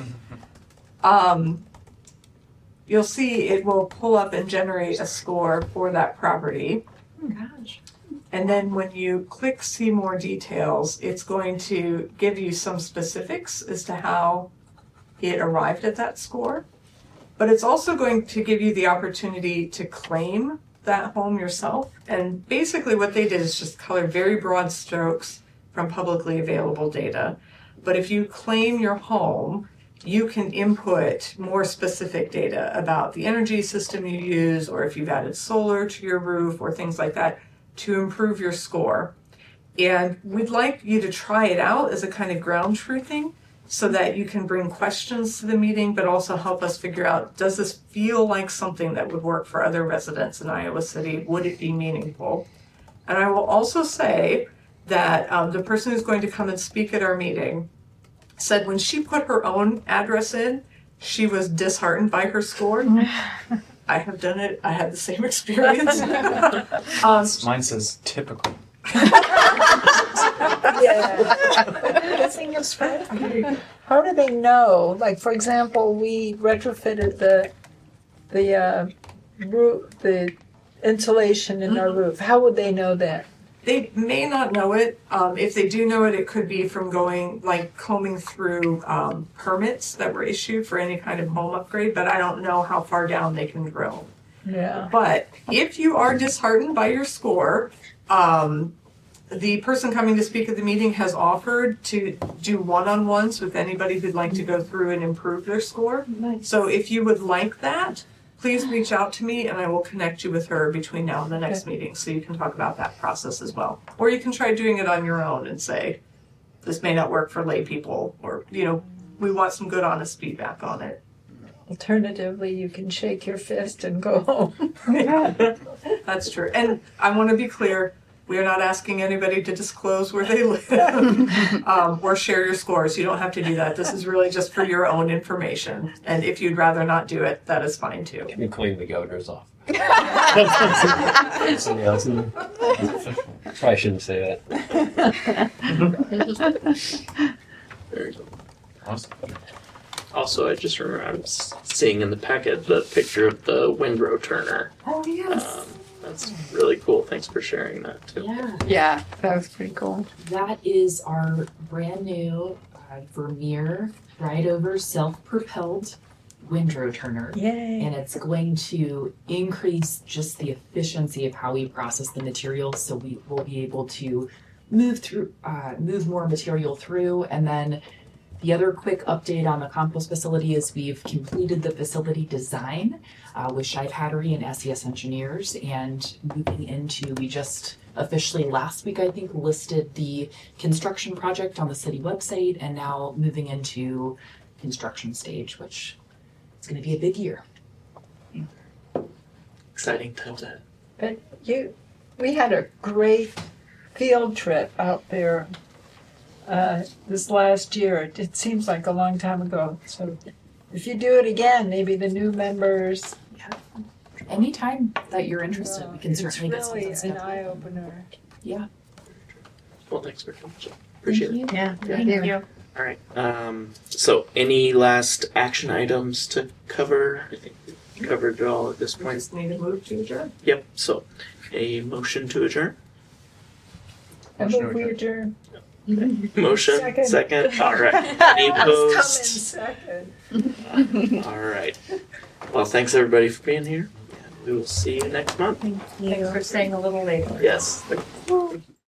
Um, you'll see it will pull up and generate a score for that property. Oh, gosh. And then when you click see more details, it's going to give you some specifics as to how it arrived at that score. But it's also going to give you the opportunity to claim that home yourself. And basically what they did is just color very broad strokes from publicly available data. But if you claim your home, you can input more specific data about the energy system you use, or if you've added solar to your roof or things like that to improve your score. And we'd like you to try it out as a kind of ground truthing so that you can bring questions to the meeting, but also help us figure out, does this feel like something that would work for other residents in Iowa City? Would it be meaningful? And I will also say that um, the person who's going to come and speak at our meeting said when she put her own address in, she was disheartened by her score. I have done it. I had the same experience. um, Mine says typical. Yeah. How do they know? Like, for example, we retrofitted the the uh, roof, the insulation in our roof. How would they know that? They may not know it. Um, if they do know it, it could be from going, like combing through um, permits that were issued for any kind of home upgrade, but I don't know how far down they can drill. Yeah. But if you are disheartened by your score, um, the person coming to speak at the meeting has offered to do one-on-ones with anybody who'd like to go through and improve their score. Nice. So if you would like that, please reach out to me and I will connect you with her between now and the next Okay. meeting so you can talk about that process as well. Or you can try doing it on your own and say, this may not work for lay people, or, you know, we want some good, honest feedback on it. Alternatively, you can shake your fist and go home. That's true. And I want to be clear, we are not asking anybody to disclose where they live um, or share your scores. You don't have to do that. This is really just for your own information. And if you'd rather not do it, that is fine too. Can we clean the governor's off? Somebody else in there? Probably shouldn't say that. Very good. Awesome. Also, I just remember I was seeing in the packet the picture of the windrow turner. Oh, yes. Um, that's really cool. Thanks for sharing that too. Yeah. Yeah, that was pretty cool. That is our brand new uh, Vermeer ride over self-propelled windrow turner. Yay. And it's going to increase just the efficiency of how we process the materials, so we will be able to move through, uh, move more material through. And then the other quick update on the compost facility is we've completed the facility design uh, with Shive Hattery and S E S engineers, and moving into, we just officially last week, I think, listed the construction project on the city website, and now moving into construction stage, which is going to be a big year. Exciting times ahead. But you, we had a great field trip out there uh, this last year. It, it seems like a long time ago. So if you do it again, maybe the new members. Yeah. Anytime that you're interested, we can It's certainly get really something an stuff. eye opener. Yeah. Well, thanks very much. Appreciate it. Yeah, Thank you. All right. Um, so, any last action items to cover? I think we covered it all at this We point. just need to move to adjourn. Yep. So, a motion to adjourn. I move we adjourn. Motion. Second. Second. All right. Any Coming opposed? second. All right. Well, thanks everybody for being here. And we will see you next month. Thanks for staying a little later. Yes.